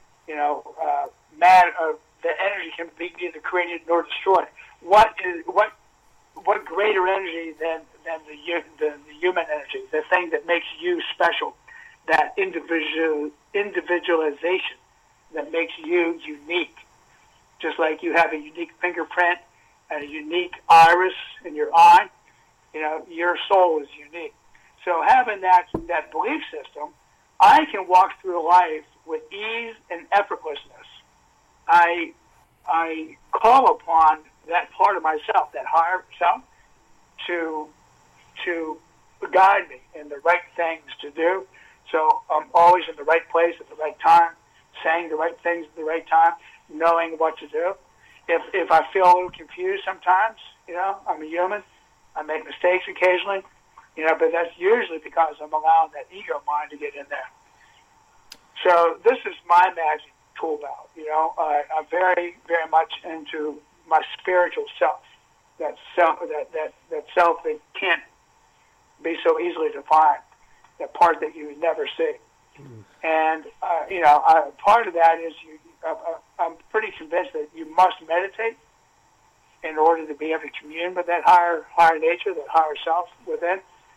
[SPEAKER 4] the energy can be neither created nor destroyed. What greater energy than the human energy, the thing that makes you special, that individualization that makes you unique. Just like you have a unique fingerprint and a unique iris in your eye, your soul is unique. So having that belief system, I can walk through life with ease and effortlessness. I call upon that part of myself, that higher self, to guide me in the right things to do. So I'm always in the right place at the right time, saying the right things at the right time, knowing what to do. If I feel a little confused sometimes, I'm a human. I make mistakes occasionally, but that's usually because I'm allowing that ego mind to get in there. So this is my magic tool belt. I'm very, very much into my spiritual self. That self that can't be so easily defined. That part that you never see. And part of that is I'm pretty convinced that you must meditate in order to be able to commune with that higher nature, that higher self within.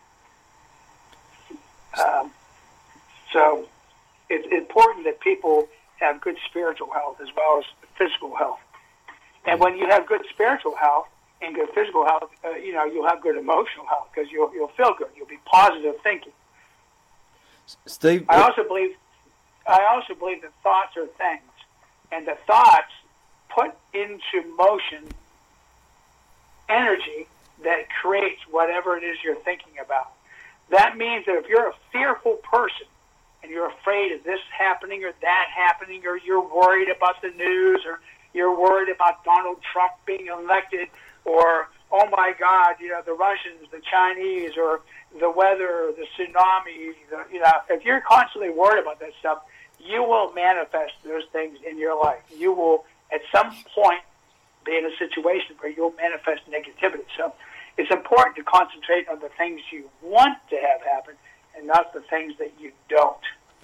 [SPEAKER 4] So it's important that people have good spiritual health as well as physical health. And when you have good spiritual health and good physical health, you'll have good emotional health because you'll feel good. You'll be positive thinking.
[SPEAKER 2] Steve,
[SPEAKER 4] I also believe. I also believe that thoughts are things, and the thoughts put into motion energy that creates whatever it is you're thinking about. That means that if you're a fearful person and you're afraid of this happening or that happening, or you're worried about the news, or you're worried about Donald Trump being elected, or, oh my God, the Russians, the Chinese, or the weather, the tsunami, if you're constantly worried about that stuff, you will manifest those things in your life. You will, at some point, be in a situation where you'll manifest negativity. So it's important to concentrate on the things you want to have happen and not the things that you don't.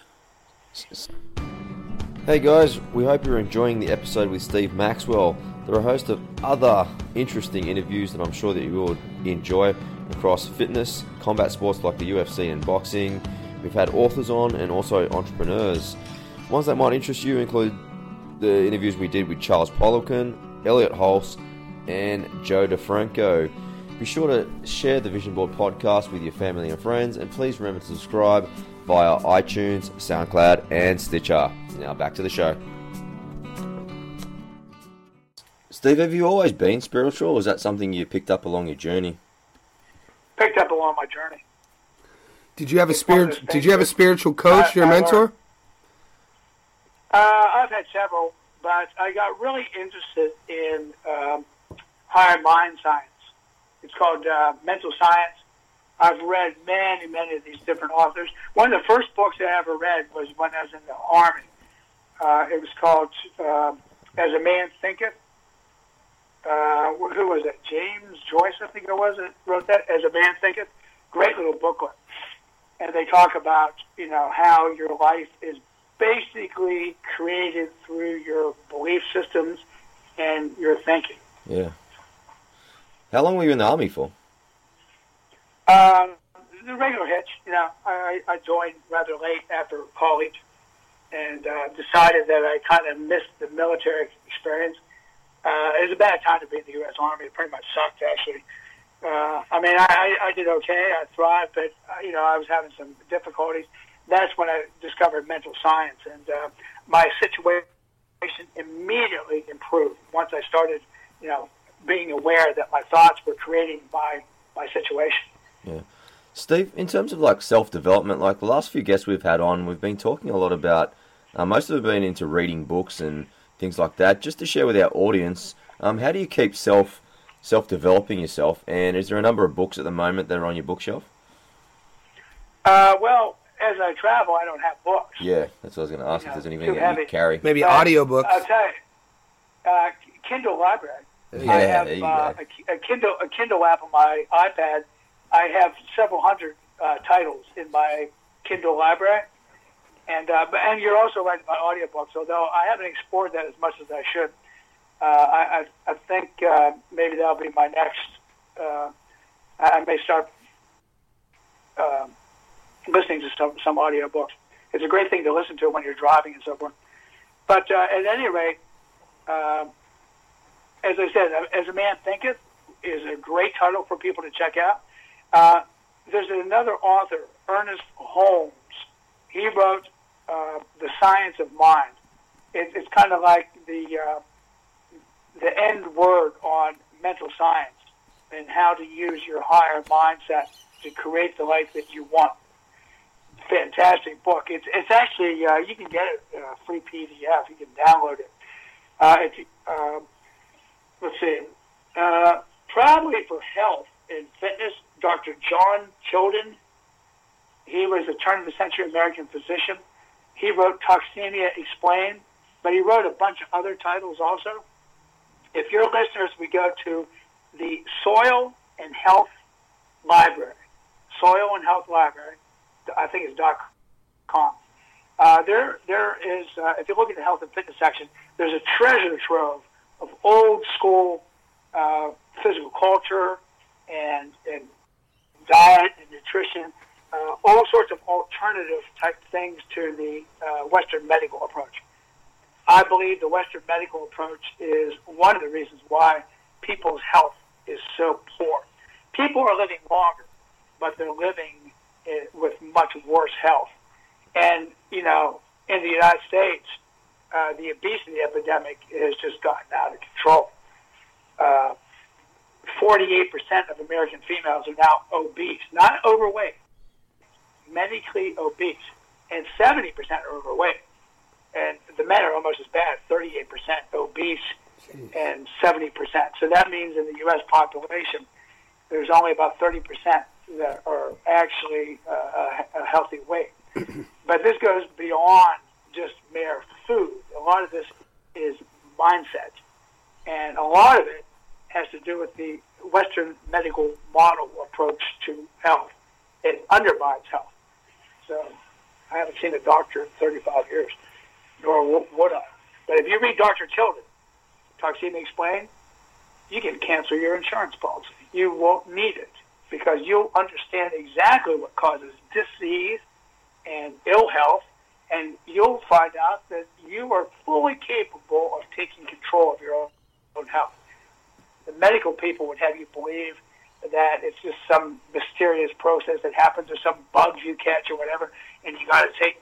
[SPEAKER 2] Hey guys, we hope you're enjoying the episode with Steve Maxwell. There are a host of other interesting interviews that I'm sure that you will enjoy across fitness, combat sports like the UFC and boxing. We've had authors on and also entrepreneurs. Ones that might interest you include the interviews we did with Charles Poliquin, Elliot Hulse, and Joe DeFranco. Be sure to share the Vision Board podcast with your family and friends, and please remember to subscribe via iTunes, SoundCloud, and Stitcher. Now back to the show. Steve, have you always been spiritual, or is that something you picked up along your journey?
[SPEAKER 4] Picked up along my journey.
[SPEAKER 3] Did you have a spiritual coach, your mentor?
[SPEAKER 4] I've had several, but I got really interested in higher mind science. It's called mental science. I've read many of these different authors. One of the first books I ever read was when I was in the Army. It was called As a Man Thinketh. Who was it? James Joyce, I think it was, that wrote that, As a Man Thinketh. Great little booklet. And they talk about, how your life is basically created through your belief systems and your thinking.
[SPEAKER 2] Yeah. How long were you in the Army for?
[SPEAKER 4] The regular hitch. I joined rather late after college and decided that I kind of missed the military experience. It was a bad time to be in the U.S. Army. It pretty much sucked, actually. I did okay. I thrived, but, I was having some difficulties. That's when I discovered mental science, and my situation immediately improved once I started, being aware that my thoughts were creating my situation.
[SPEAKER 2] Yeah. Steve, in terms of like self-development, like the last few guests we've had on, we've been talking a lot about, most of them have been into reading books and things like that. Just to share with our audience, how do you keep self-developing yourself, and is there a number of books at the moment that are on your bookshelf?
[SPEAKER 4] Well, as I travel, I don't have books.
[SPEAKER 2] Yeah, that's what I was going to ask, if there's anything that you carry.
[SPEAKER 3] Maybe audiobooks.
[SPEAKER 4] I'll tell you, Kindle Library.
[SPEAKER 2] Yeah,
[SPEAKER 4] I have
[SPEAKER 2] there you go.
[SPEAKER 4] a Kindle app on my iPad. I have several hundred titles in my Kindle Library, and you're also right about audiobooks. Although I haven't explored that as much as I should. I think maybe that'll be my next. I may start listening to some audiobooks. It's a great thing to listen to when you're driving and so forth. But at any rate, as I said, As a Man Thinketh is a great title for people to check out. There's another author, Ernest Holmes. He wrote The Science of Mind. It's kind of like the end word on mental science and how to use your higher mindset to create the life that you want. Fantastic book. It's actually, you can get it in a free PDF. You can download it. Let's see. Probably for health and fitness, Dr. John Chilton. He was a turn-of-the-century American physician. He wrote Toxemia Explained, but he wrote a bunch of other titles also. If your listeners would go to the Soil and Health Library, Soil and Health Library, I think it's .com. There is, if you look at the health and fitness section, there's a treasure trove of old school physical culture and diet and nutrition, all sorts of alternative type things to the Western medical approach. I believe the Western medical approach is one of the reasons why people's health is so poor. People are living longer, but they're living with much worse health. And, in the United States, the obesity epidemic has just gotten out of control. 48% of American females are now obese, not overweight, medically obese, and 70% are overweight. And the men are almost as bad, 38% obese and 70%. So that means in the U.S. population, there's only about 30% that are actually a healthy weight. But this goes beyond just mere food. A lot of this is mindset. And a lot of it has to do with the Western medical model approach to health. It undermines health. So I haven't seen a doctor in 35 years, nor would I. But if you read Dr. Tilden, Toxemia Explained, you can cancel your insurance policy. You won't need it because you'll understand exactly what causes disease and ill health, and you'll find out that you are fully capable of taking control of your own health. The medical people would have you believe that it's just some mysterious process that happens or some bugs you catch or whatever, and you got to take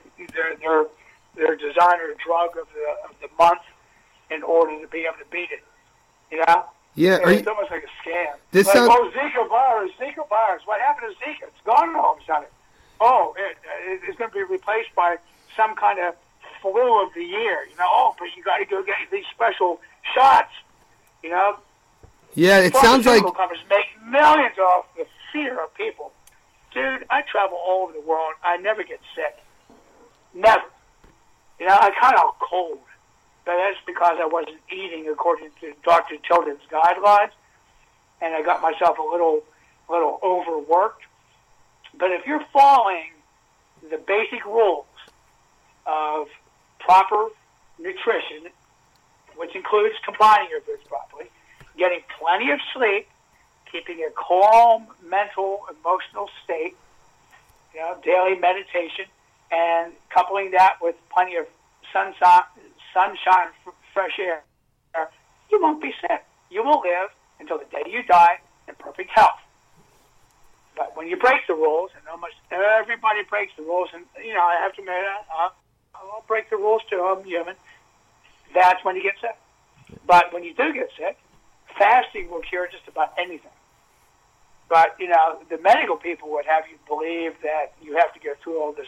[SPEAKER 4] their designer drug of the month in order to be able to beat it. You know?
[SPEAKER 5] Yeah.
[SPEAKER 4] It's almost like a scam.
[SPEAKER 5] This
[SPEAKER 4] like,
[SPEAKER 5] sounds...
[SPEAKER 4] Zika virus. What happened to Zika? It's gone all of a sudden. Oh, it's going to be replaced by some kind of flu of the year. You know, oh, but you got to go get these special shots. You know?
[SPEAKER 5] Yeah, it sounds like...
[SPEAKER 4] companies make millions off the fear of people. Dude, I travel all over the world. I never get sick. Never. You know, I kind of cold. But that's because I wasn't eating according to Dr. Tilden's guidelines, and I got myself a little overworked. But if you're following the basic rules of proper nutrition, which includes combining your foods properly, getting plenty of sleep, keeping a calm mental, emotional state, you know, daily meditation, and coupling that with plenty of sunshine, fresh air, you won't be sick. You will live until the day you die in perfect health. But when you break the rules, and almost everybody breaks the rules, and, you know, I have to admit, I'll break the rules too, I'm human, that's when you get sick. But when you do get sick, fasting will cure just about anything. But, you know, the medical people would have you believe that you have to go through all this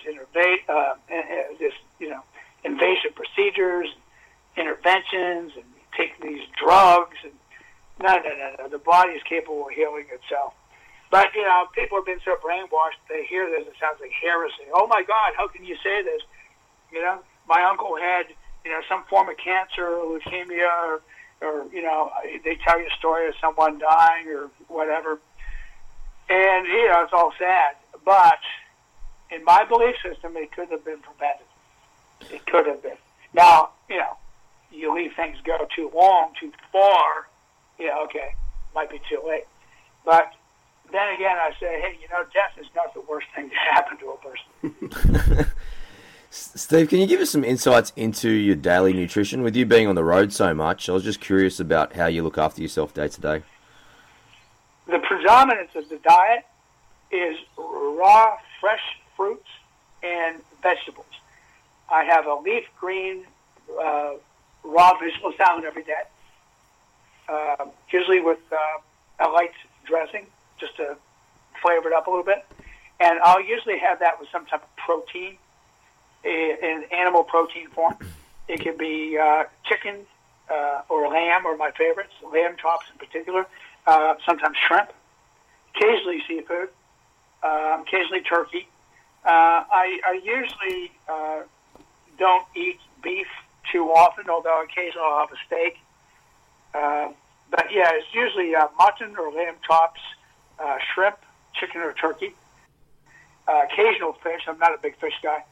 [SPEAKER 4] invasive procedures, interventions, and take these drugs. And no. The body is capable of healing itself. But, you know, people have been so brainwashed, they hear this, it sounds like heresy. Oh, my God, how can you say this? You know, my uncle had, you know, some form of cancer or leukemia or, you know, they tell you a story of someone dying or whatever. And, you know, it's all sad. But in my belief system, it could have been prevented. It could have been. Now, you know, you leave things go too long, too far, yeah, okay, might be too late. But then again, I say, hey, you know, death is not the worst thing to happen to a person.
[SPEAKER 6] Steve, can you give us some insights into your daily nutrition? With you being on the road so much, I was just curious about how you look after yourself day to day.
[SPEAKER 4] The predominance of the diet is raw, fresh fruits and vegetables. I have a leaf green raw vegetable salad every day, usually with a light dressing, just to flavor it up a little bit. And I'll usually have that with some type of protein, in animal protein form. It could be chicken or lamb, or my favorites, lamb chops in particular, sometimes shrimp, occasionally seafood, occasionally turkey. I usually don't eat beef too often, although occasionally I'll have a steak. But yeah, it's usually mutton or lamb chops, shrimp, chicken or turkey, occasional fish. I'm not a big fish guy.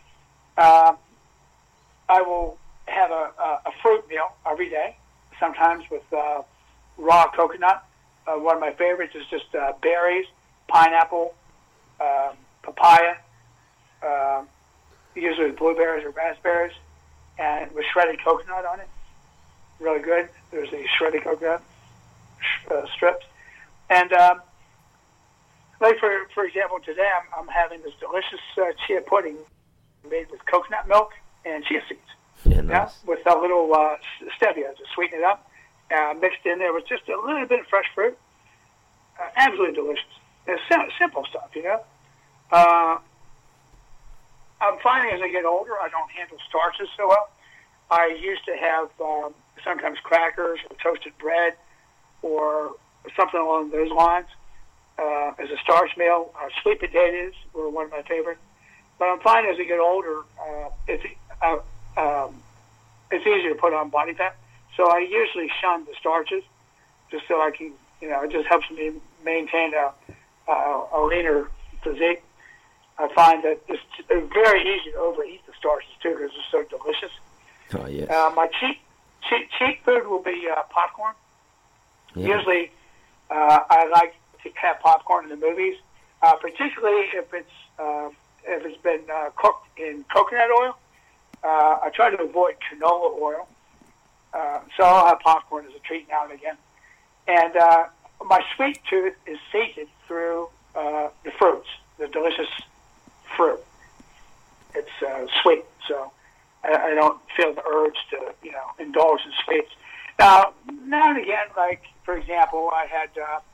[SPEAKER 4] I will have a fruit meal every day, sometimes with raw coconut. One of my favorites is just berries, pineapple, papaya, usually with blueberries or raspberries, and with shredded coconut on it. Really good. There's the shredded coconut strips. And like for example, today I'm having this delicious chia pudding made with coconut milk and chia seeds.
[SPEAKER 6] Yeah, nice.
[SPEAKER 4] With a little stevia to sweeten it up. Mixed in there with just a little bit of fresh fruit. Absolutely delicious. It's simple stuff, I'm finding as I get older, I don't handle starches so well. I used to have sometimes crackers or toasted bread or something along those lines as a starch meal. Sweet potatoes were one of my favorites. But I'm finding as I get older, it's easier to put on body fat. So I usually shun the starches just so I can, it just helps me maintain a leaner physique. I find that it's very easy to overeat the starches too because they're so delicious.
[SPEAKER 6] Oh, yes.
[SPEAKER 4] My cheat food will be popcorn.
[SPEAKER 6] Yeah.
[SPEAKER 4] Usually, I like to have popcorn in the movies, particularly if it's been cooked in coconut oil. I try to avoid canola oil, so I'll have popcorn as a treat now and again. And my sweet tooth is sated through the fruits, the delicious fruit. It's sweet, so I don't feel the urge to, indulge in sweets. Now and again, like, for example, I had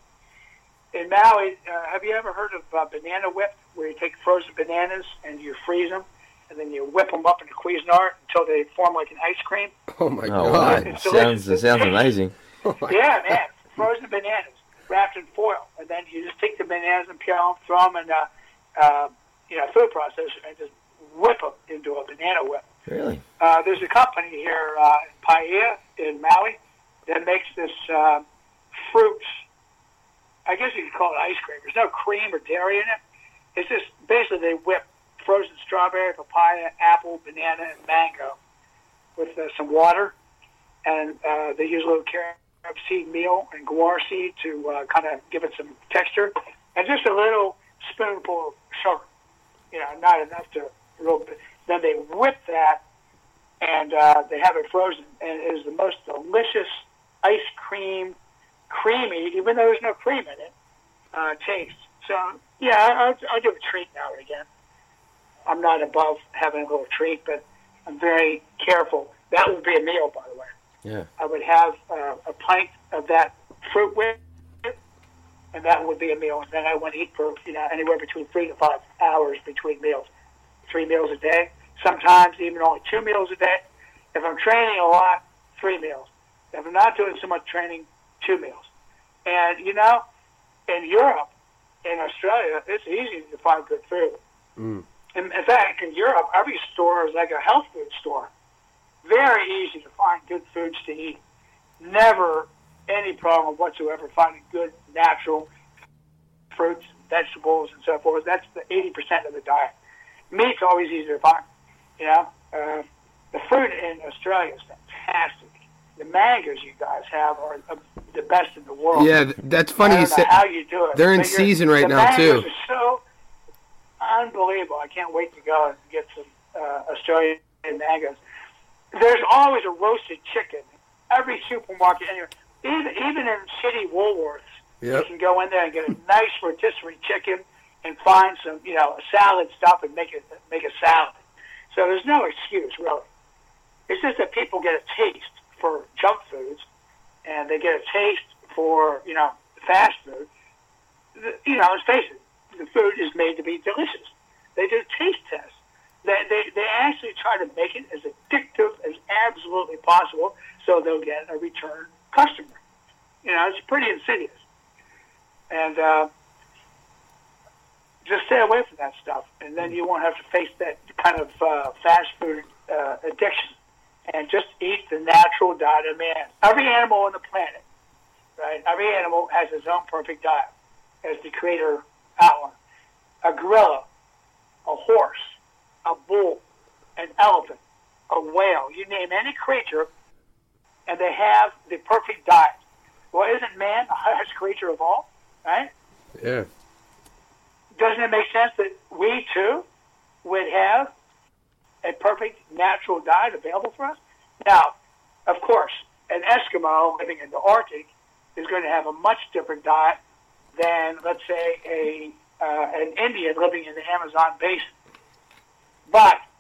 [SPEAKER 4] in Maui, have you ever heard of banana whip, where you take frozen bananas and you freeze them, and then you whip them up in a Cuisinart until they form like an ice cream?
[SPEAKER 5] Oh, my
[SPEAKER 6] Oh,
[SPEAKER 5] God.
[SPEAKER 6] wow. Sounds amazing.
[SPEAKER 4] Yeah, man. Frozen bananas wrapped in foil. And then you just take the bananas and peel them, throw them in a food processor, and just whip them into a banana whip.
[SPEAKER 6] Really?
[SPEAKER 4] There's a company here in Paia in Maui that makes this fruits. I guess you could call it ice cream. There's no cream or dairy in it. It's just basically they whip frozen strawberry, papaya, apple, banana, and mango with some water, and they use a little carob seed meal and guar seed to kind of give it some texture, and just a little spoonful of sugar. Not enough to a little bit. Then they whip that, and they have it frozen, and it is the most delicious ice cream, creamy, even though there's no cream in it, taste. So, yeah, I'll do a treat now and again. I'm not above having a little treat, but I'm very careful. That would be a meal, by the way.
[SPEAKER 6] Yeah.
[SPEAKER 4] I would have a pint of that fruit whip, and that would be a meal. And then I wouldn't eat for anywhere between 3 to 5 hours between meals. 3 meals a day, sometimes even only 2 meals a day. If I'm training a lot, 3 meals. If I'm not doing so much training, 2 meals. And, in Europe, in Australia, it's easy to find good food.
[SPEAKER 5] Mm.
[SPEAKER 4] In fact, in Europe, every store is like a health food store. Very easy to find good foods to eat. Never any problem whatsoever finding good natural fruits, vegetables, and so forth. That's the 80% of the diet. Meat's always easy to find. The fruit in Australia is fantastic. The mangoes you guys have are the best in the world.
[SPEAKER 5] Yeah, that's funny
[SPEAKER 4] I
[SPEAKER 5] you
[SPEAKER 4] don't
[SPEAKER 5] said.
[SPEAKER 4] know how you do it.
[SPEAKER 5] They're in
[SPEAKER 4] But
[SPEAKER 5] season right now,
[SPEAKER 4] the mangoes
[SPEAKER 5] too.
[SPEAKER 4] are so unbelievable. I can't wait to go and get some Australian mangoes. There's always a roasted chicken. Every supermarket, anywhere. Even in shitty Woolworths,
[SPEAKER 5] Yep.
[SPEAKER 4] you can go in there and get a nice rotisserie chicken and find some, salad stuff and make a salad. So there's no excuse, really. It's just that people get a taste for junk foods, and they get a taste for, fast food. Let's face it, the food is made to be delicious. They do taste tests. They actually try to make it as addictive as absolutely possible so they'll get a return customer. It's pretty insidious. And just stay away from that stuff, and then you won't have to face that kind of fast food addiction. And just eat the natural diet of man. Every animal on the planet, right? Every animal has its own perfect diet, as the Creator outlined. A gorilla, a horse, a bull, an elephant, a whale, you name any creature, and they have the perfect diet. Well, isn't man the highest creature of all, right?
[SPEAKER 5] Yeah.
[SPEAKER 4] Doesn't it make sense that we, too, would have a perfect natural diet available for us? Now, of course, an Eskimo living in the Arctic is going to have a much different diet than, let's say, an Indian living in the Amazon basin. But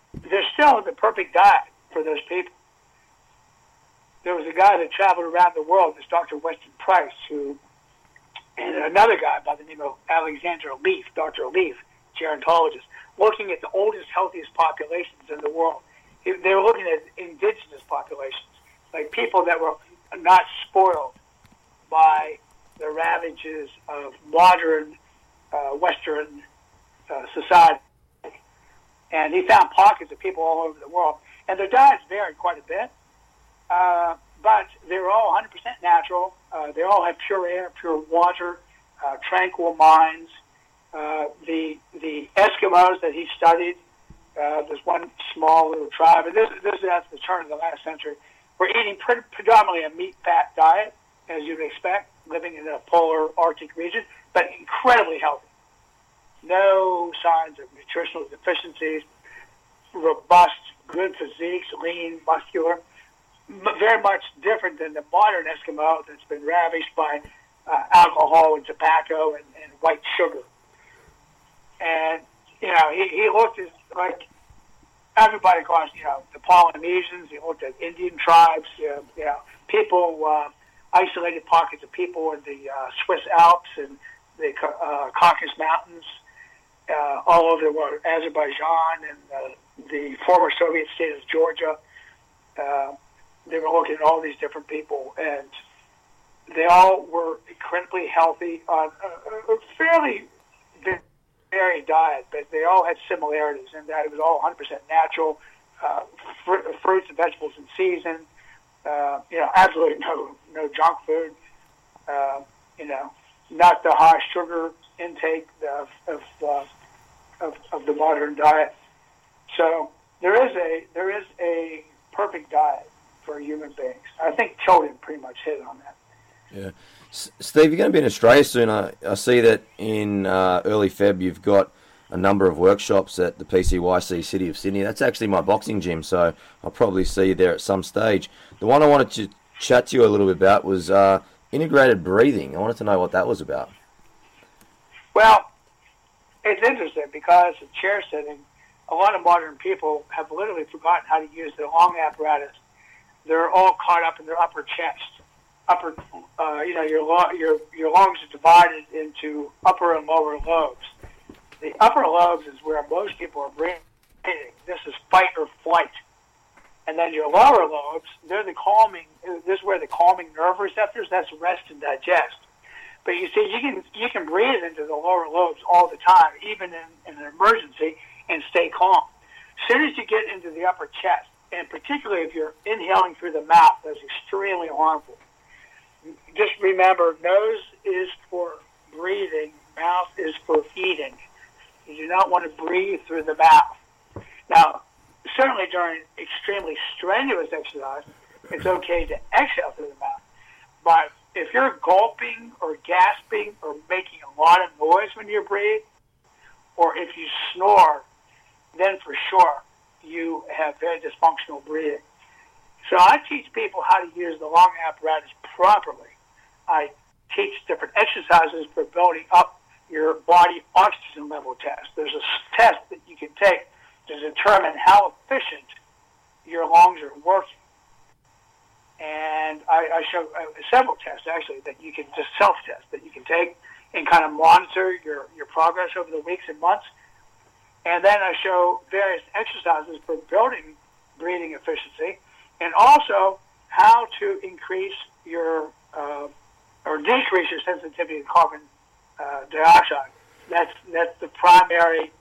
[SPEAKER 4] they're still the perfect diet for those people. There was a guy that traveled around the world, this Dr. Weston Price, and another guy by the name of Alexander Leaf, Dr. Leaf, gerontologist, looking at the oldest, healthiest populations in the world. They were looking at indigenous populations, like people that were not spoiled by the ravages of modern Western society. And he found pockets of people all over the world. And their diets varied quite a bit, but they were all 100% natural. They all had pure air, pure water, tranquil minds. The Eskimos that he studied, this one small little tribe, and this is at the turn of the last century, were eating predominantly a meat-fat diet, as you'd expect, living in a polar Arctic region, but incredibly healthy. No signs of nutritional deficiencies, robust, good physiques, lean, muscular, very much different than the modern Eskimo that's been ravished by alcohol and tobacco and white sugar. And, he looked like everybody across, the Polynesians. He looked at Indian tribes, people, isolated pockets of people in the Swiss Alps and the Caucasus Mountains, all over the world, Azerbaijan and the former Soviet state of Georgia. They were looking at all these different people, and they all were incredibly healthy on a fairly varied diet, but they all had similarities in that it was all 100% natural, fruits and vegetables in season, absolutely no junk food, not the high sugar intake of the modern diet. So there is a perfect diet for human beings. I think Tilden pretty much hit on that.
[SPEAKER 6] Yeah. Steve, you're going to be in Australia soon. I see that in early Feb you've got a number of workshops at the PCYC City of Sydney. That's actually my boxing gym, so I'll probably see you there at some stage. The one I wanted to chat to you a little bit about was integrated breathing. I wanted to know what that was about.
[SPEAKER 4] Well, it's interesting because in chair sitting, a lot of modern people have literally forgotten how to use their lung apparatus. They're all caught up in their upper chest. Your lungs are divided into upper and lower lobes. The upper lobes is where most people are breathing. This is fight or flight. And then your lower lobes, they're the calming. This is where the calming nerve receptors. That's rest and digest. But you see, you can breathe into the lower lobes all the time, even in an emergency, and stay calm. As soon as you get into the upper chest, and particularly if you're inhaling through the mouth, that's extremely harmful. Just remember, nose is for breathing, mouth is for eating. You do not want to breathe through the mouth. Now, certainly during extremely strenuous exercise, it's okay to exhale through the mouth. But if you're gulping or gasping or making a lot of noise when you breathe, or if you snore, then for sure you have very dysfunctional breathing. So I teach people how to use the lung apparatus properly. I teach different exercises for building up your body oxygen level test. There's a test that you can take to determine how efficient your lungs are working. And I show several tests, actually, that you can just self-test, that you can take and kind of monitor your progress over the weeks and months. And then I show various exercises for building breathing efficiency, and also how to increase your or decrease your sensitivity to carbon dioxide. That's the primary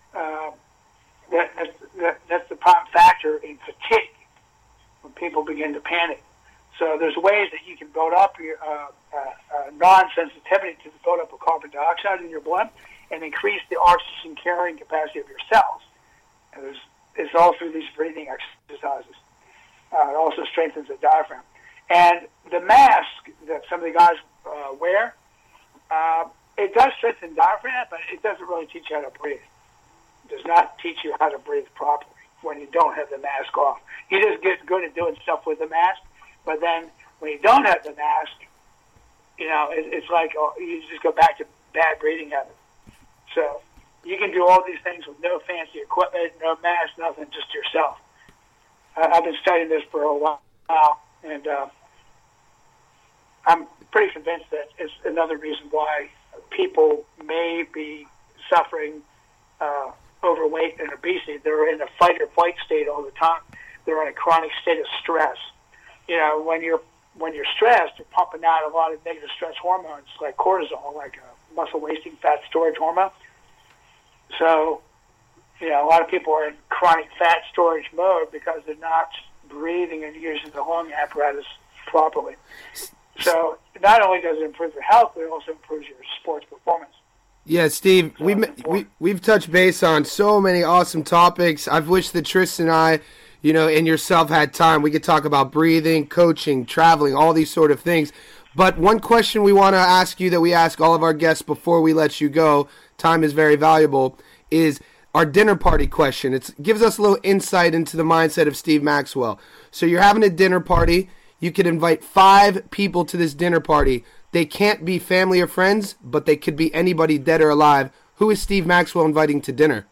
[SPEAKER 4] that's the prime factor in fatigue when people begin to panic. So there's ways that you can build up your non-sensitivity to the buildup of carbon dioxide in your blood and increase the oxygen carrying capacity of your cells. And it's all through these breathing exercises. It also strengthens the diaphragm. And the mask that some of the guys wear, it does strengthen diaphragm, but it doesn't really teach you how to breathe. It does not teach you how to breathe properly when you don't have the mask off. You just get good at doing stuff with the mask, but then when you don't have the mask, it's like you just go back to bad breathing habits. So You can do all these things with no fancy equipment, no mask, nothing, just yourself. I've been studying this for a while, and I'm pretty convinced that it's another reason why people may be suffering overweight and obesity. They're in a fight or flight state all the time. They're in a chronic state of stress. You know, when you're stressed, you're pumping out a lot of negative stress hormones like cortisol, like muscle wasting fat storage hormone. So, you know, a lot of people are in chronic fat storage mode because they're not breathing and using the lung apparatus properly. So not only does it improve your health, but it also improves your sports performance.
[SPEAKER 5] Yeah, Steve, we've touched base on so many awesome topics. I've wished that Tristan and I, you know, and yourself had time. We could talk about breathing, coaching, traveling, all these sort of things. But one question we want to ask you that we ask all of our guests before we let you go, time is very valuable, is our dinner party question. It gives us a little insight into the mindset of Steve Maxwell. So you're having a dinner party. You could invite 5 people to this dinner party. They can't be family or friends, but they could be anybody dead or alive. Who is Steve Maxwell inviting to dinner?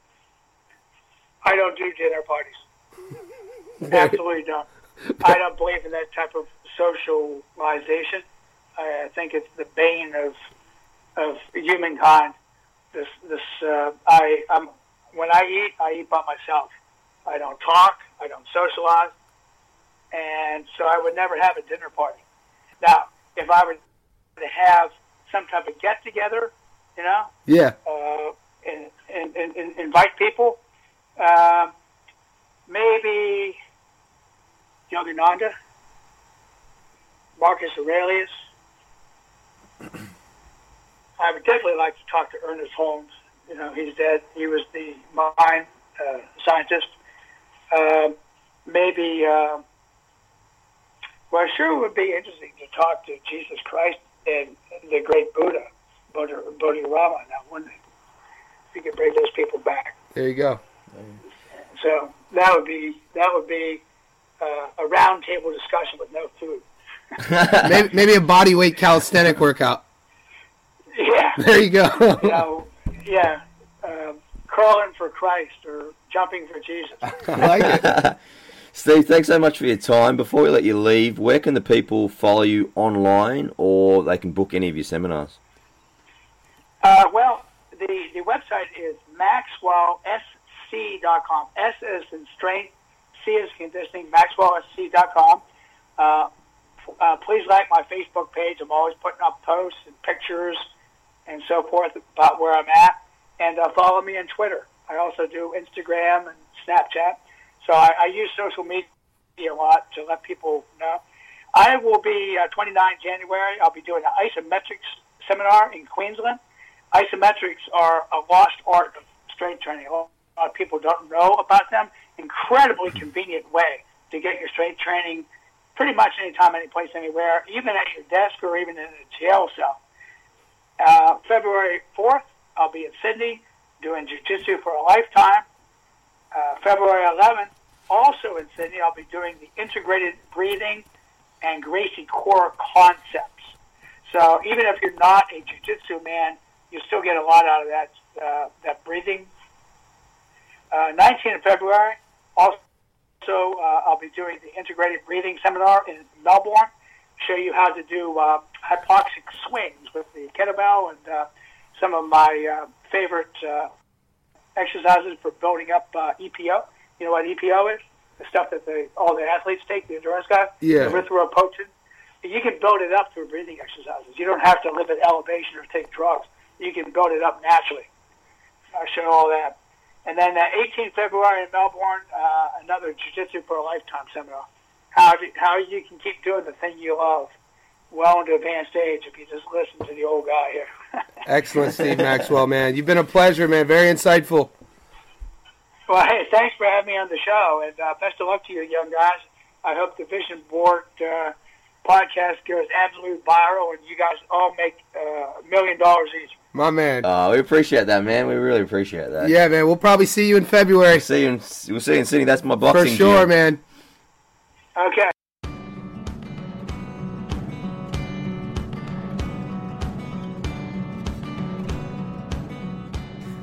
[SPEAKER 4] I don't do dinner parties. Absolutely don't. I don't believe in that type of socialization. I think it's the bane of humankind. When I eat by myself. I don't talk. I don't socialize. And so I would never have a dinner party. Now, if I were to have some type of get-together, you know,
[SPEAKER 5] yeah,
[SPEAKER 4] and invite people, maybe Yogananda, Marcus Aurelius. I would definitely like to talk to Ernest Holmes. You know, he's dead. He was the mind scientist. Maybe... well, sure, it would be interesting to talk to Jesus Christ and the great Buddha, Bodhirama, now, wouldn't it? If you could bring those people back.
[SPEAKER 5] There you go.
[SPEAKER 4] So that would be a round table discussion with no food.
[SPEAKER 5] maybe a body weight calisthenic workout.
[SPEAKER 4] Yeah.
[SPEAKER 5] There you go.
[SPEAKER 4] You know, yeah, crawling for Christ or jumping for Jesus.
[SPEAKER 5] I like it.
[SPEAKER 6] Steve, thanks so much for your time. Before we let you leave, where can the people follow you online, or they can book any of your seminars?
[SPEAKER 4] Well, the website is MaxwellSC.com. S is in strength, C is conditioning, MaxwellSC.com. Please like my Facebook page. I'm always putting up posts and pictures and so forth about where I'm at. And follow me on Twitter. I also do Instagram and Snapchat. So I use social media a lot to let people know. I will be 29 January. I'll be doing an isometrics seminar in Queensland. Isometrics are a lost art of strength training. A lot of people don't know about them. Incredibly convenient way to get your strength training pretty much anytime, any place, anywhere, even at your desk or even in a jail cell. February 4th, I'll be in Sydney doing Jiu-Jitsu for a Lifetime. February 11th, also in Sydney, I'll be doing the integrated breathing and Gracie core concepts. So even if you're not a jiu-jitsu man, you still get a lot out of that breathing. 19th of February, also I'll be doing the integrated breathing seminar in Melbourne. Show you how to do hypoxic swings with the kettlebell and some of my favorite exercises for building up EPO. You know what EPO is? The stuff that all the athletes take, the endurance guys,
[SPEAKER 5] Yeah.
[SPEAKER 4] erythropoietin. You can build it up through breathing exercises. You don't have to live at elevation or take drugs. You can build it up naturally. I'll show all that. And then 18th February in Melbourne, another Jiu-Jitsu for a Lifetime seminar. How you can keep doing the thing you love well into advanced age if you just listen to the old guy here.
[SPEAKER 5] Excellent, Steve Maxwell, man. You've been a pleasure, man. Very insightful.
[SPEAKER 4] Well, hey, thanks for having me on the show, and best of luck to you, young guys. I hope the Vision Board podcast goes absolute viral, and you guys all make $1 million each.
[SPEAKER 5] My man.
[SPEAKER 6] We appreciate that, man. We really appreciate that.
[SPEAKER 5] Yeah, man. We'll probably see you in February.
[SPEAKER 6] We'll see you in Sydney. That's my boxing
[SPEAKER 5] For sure,
[SPEAKER 6] gym.
[SPEAKER 5] man.
[SPEAKER 4] Okay.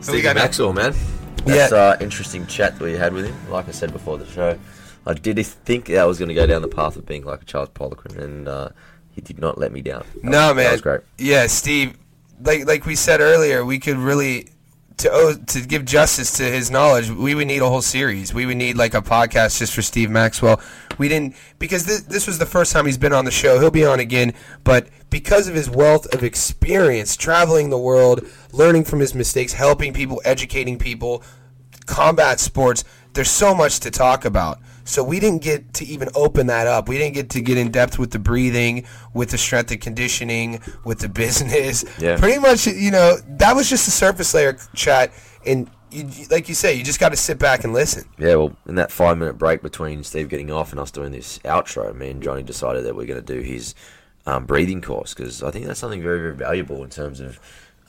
[SPEAKER 2] Stevie
[SPEAKER 3] got now?
[SPEAKER 2] Maxwell, man.
[SPEAKER 3] Yeah.
[SPEAKER 2] That's interesting chat that we had with him. Like I said before the show, I did think that was going to go down the path of being like a Charles Poliquin, and he did not let me down.
[SPEAKER 3] No, man.
[SPEAKER 2] That was great.
[SPEAKER 3] Yeah, Steve, like we said earlier, we could really, to give justice to his knowledge, we would need a whole series. We would need like a podcast just for Steve Maxwell. We didn't, because this was the first time he's been on the show. He'll be on again, but because of his wealth of experience, traveling the world, learning from his mistakes, helping people, educating people, combat sports, there's so much to talk about. So we didn't get to even open that up. We didn't get to get in depth with the breathing, with the strength and conditioning, with the business.
[SPEAKER 2] Yeah.
[SPEAKER 3] Pretty much, that was just the surface layer chat. And like you say, you just got to sit back and listen.
[SPEAKER 2] Yeah, well, in that 5-minute break between Steve getting off and us doing this outro, me and Johnny decided that we're going to do his breathing course, because I think that's something very, very valuable in terms of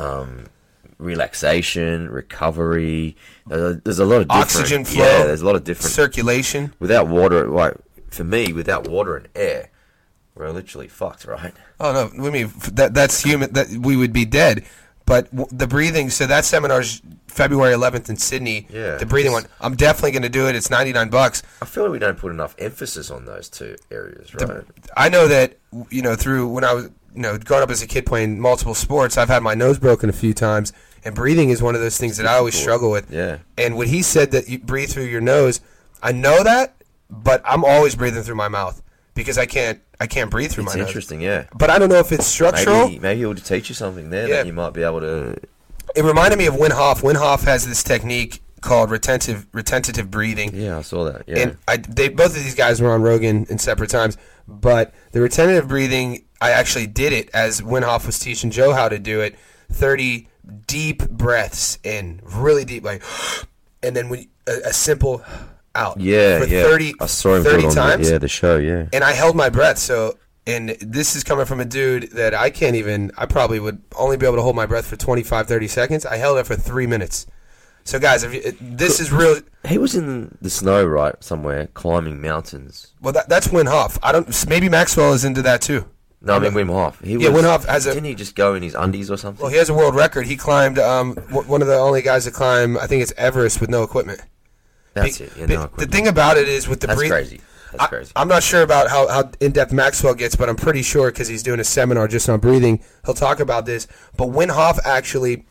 [SPEAKER 2] relaxation, recovery. There's a lot of different
[SPEAKER 3] Oxygen flow.
[SPEAKER 2] Yeah, there's a lot of different
[SPEAKER 3] Circulation.
[SPEAKER 2] Without water, like for me, without water and air, we're literally fucked, right?
[SPEAKER 3] Oh no, I mean that's human. That we would be dead. But the breathing. So that seminar's February 11th in Sydney.
[SPEAKER 2] Yeah.
[SPEAKER 3] The breathing one. I'm definitely going to do it. It's $99.
[SPEAKER 2] I feel like we don't put enough emphasis on those two areas, right?
[SPEAKER 3] I know that through when I was growing up as a kid playing multiple sports, I've had my nose broken a few times, and breathing is one of those things that I always struggle with.
[SPEAKER 2] Yeah.
[SPEAKER 3] And when he said that you breathe through your nose, I know that, but I'm always breathing through my mouth because I can't breathe through my nose.
[SPEAKER 2] It's interesting, yeah.
[SPEAKER 3] But I don't know if it's structural.
[SPEAKER 2] Maybe he'll teach you something there that you might be able to.
[SPEAKER 3] It reminded me of Wim Hof. Wim Hof has this technique called retentive breathing.
[SPEAKER 2] Yeah, I saw that. Yeah.
[SPEAKER 3] And both of these guys were on Rogan in separate times, but the retentive breathing, I actually did it as Wim Hof was teaching Joe how to do it. 30 deep breaths in, really deep, like, and then a simple out.
[SPEAKER 2] Yeah,
[SPEAKER 3] for
[SPEAKER 2] yeah.
[SPEAKER 3] 30,
[SPEAKER 2] I saw him
[SPEAKER 3] 30
[SPEAKER 2] put on
[SPEAKER 3] times.
[SPEAKER 2] the show, yeah.
[SPEAKER 3] And I held my breath. So, and this is coming from a dude that I probably would only be able to hold my breath for 25, 30 seconds. I held it for 3 minutes. So, guys, this is real.
[SPEAKER 2] He was in the snow, right, somewhere, climbing mountains.
[SPEAKER 3] Well, that's Wim Hof. Maybe Maxwell is into that too.
[SPEAKER 2] No, I mean Wim Hof.
[SPEAKER 3] Wim Hof has
[SPEAKER 2] Didn't he just go in his undies or something?
[SPEAKER 3] Well, he has a world record. He climbed one of the only guys to climb, I think it's Everest, with no equipment.
[SPEAKER 2] That's it. Yeah, no equipment.
[SPEAKER 3] The thing about it is with the
[SPEAKER 2] That's
[SPEAKER 3] breathing.
[SPEAKER 2] crazy. That's crazy.
[SPEAKER 3] I'm not sure about how in-depth Maxwell gets, but I'm pretty sure because he's doing a seminar just on breathing, he'll talk about this. But Wim Hof actually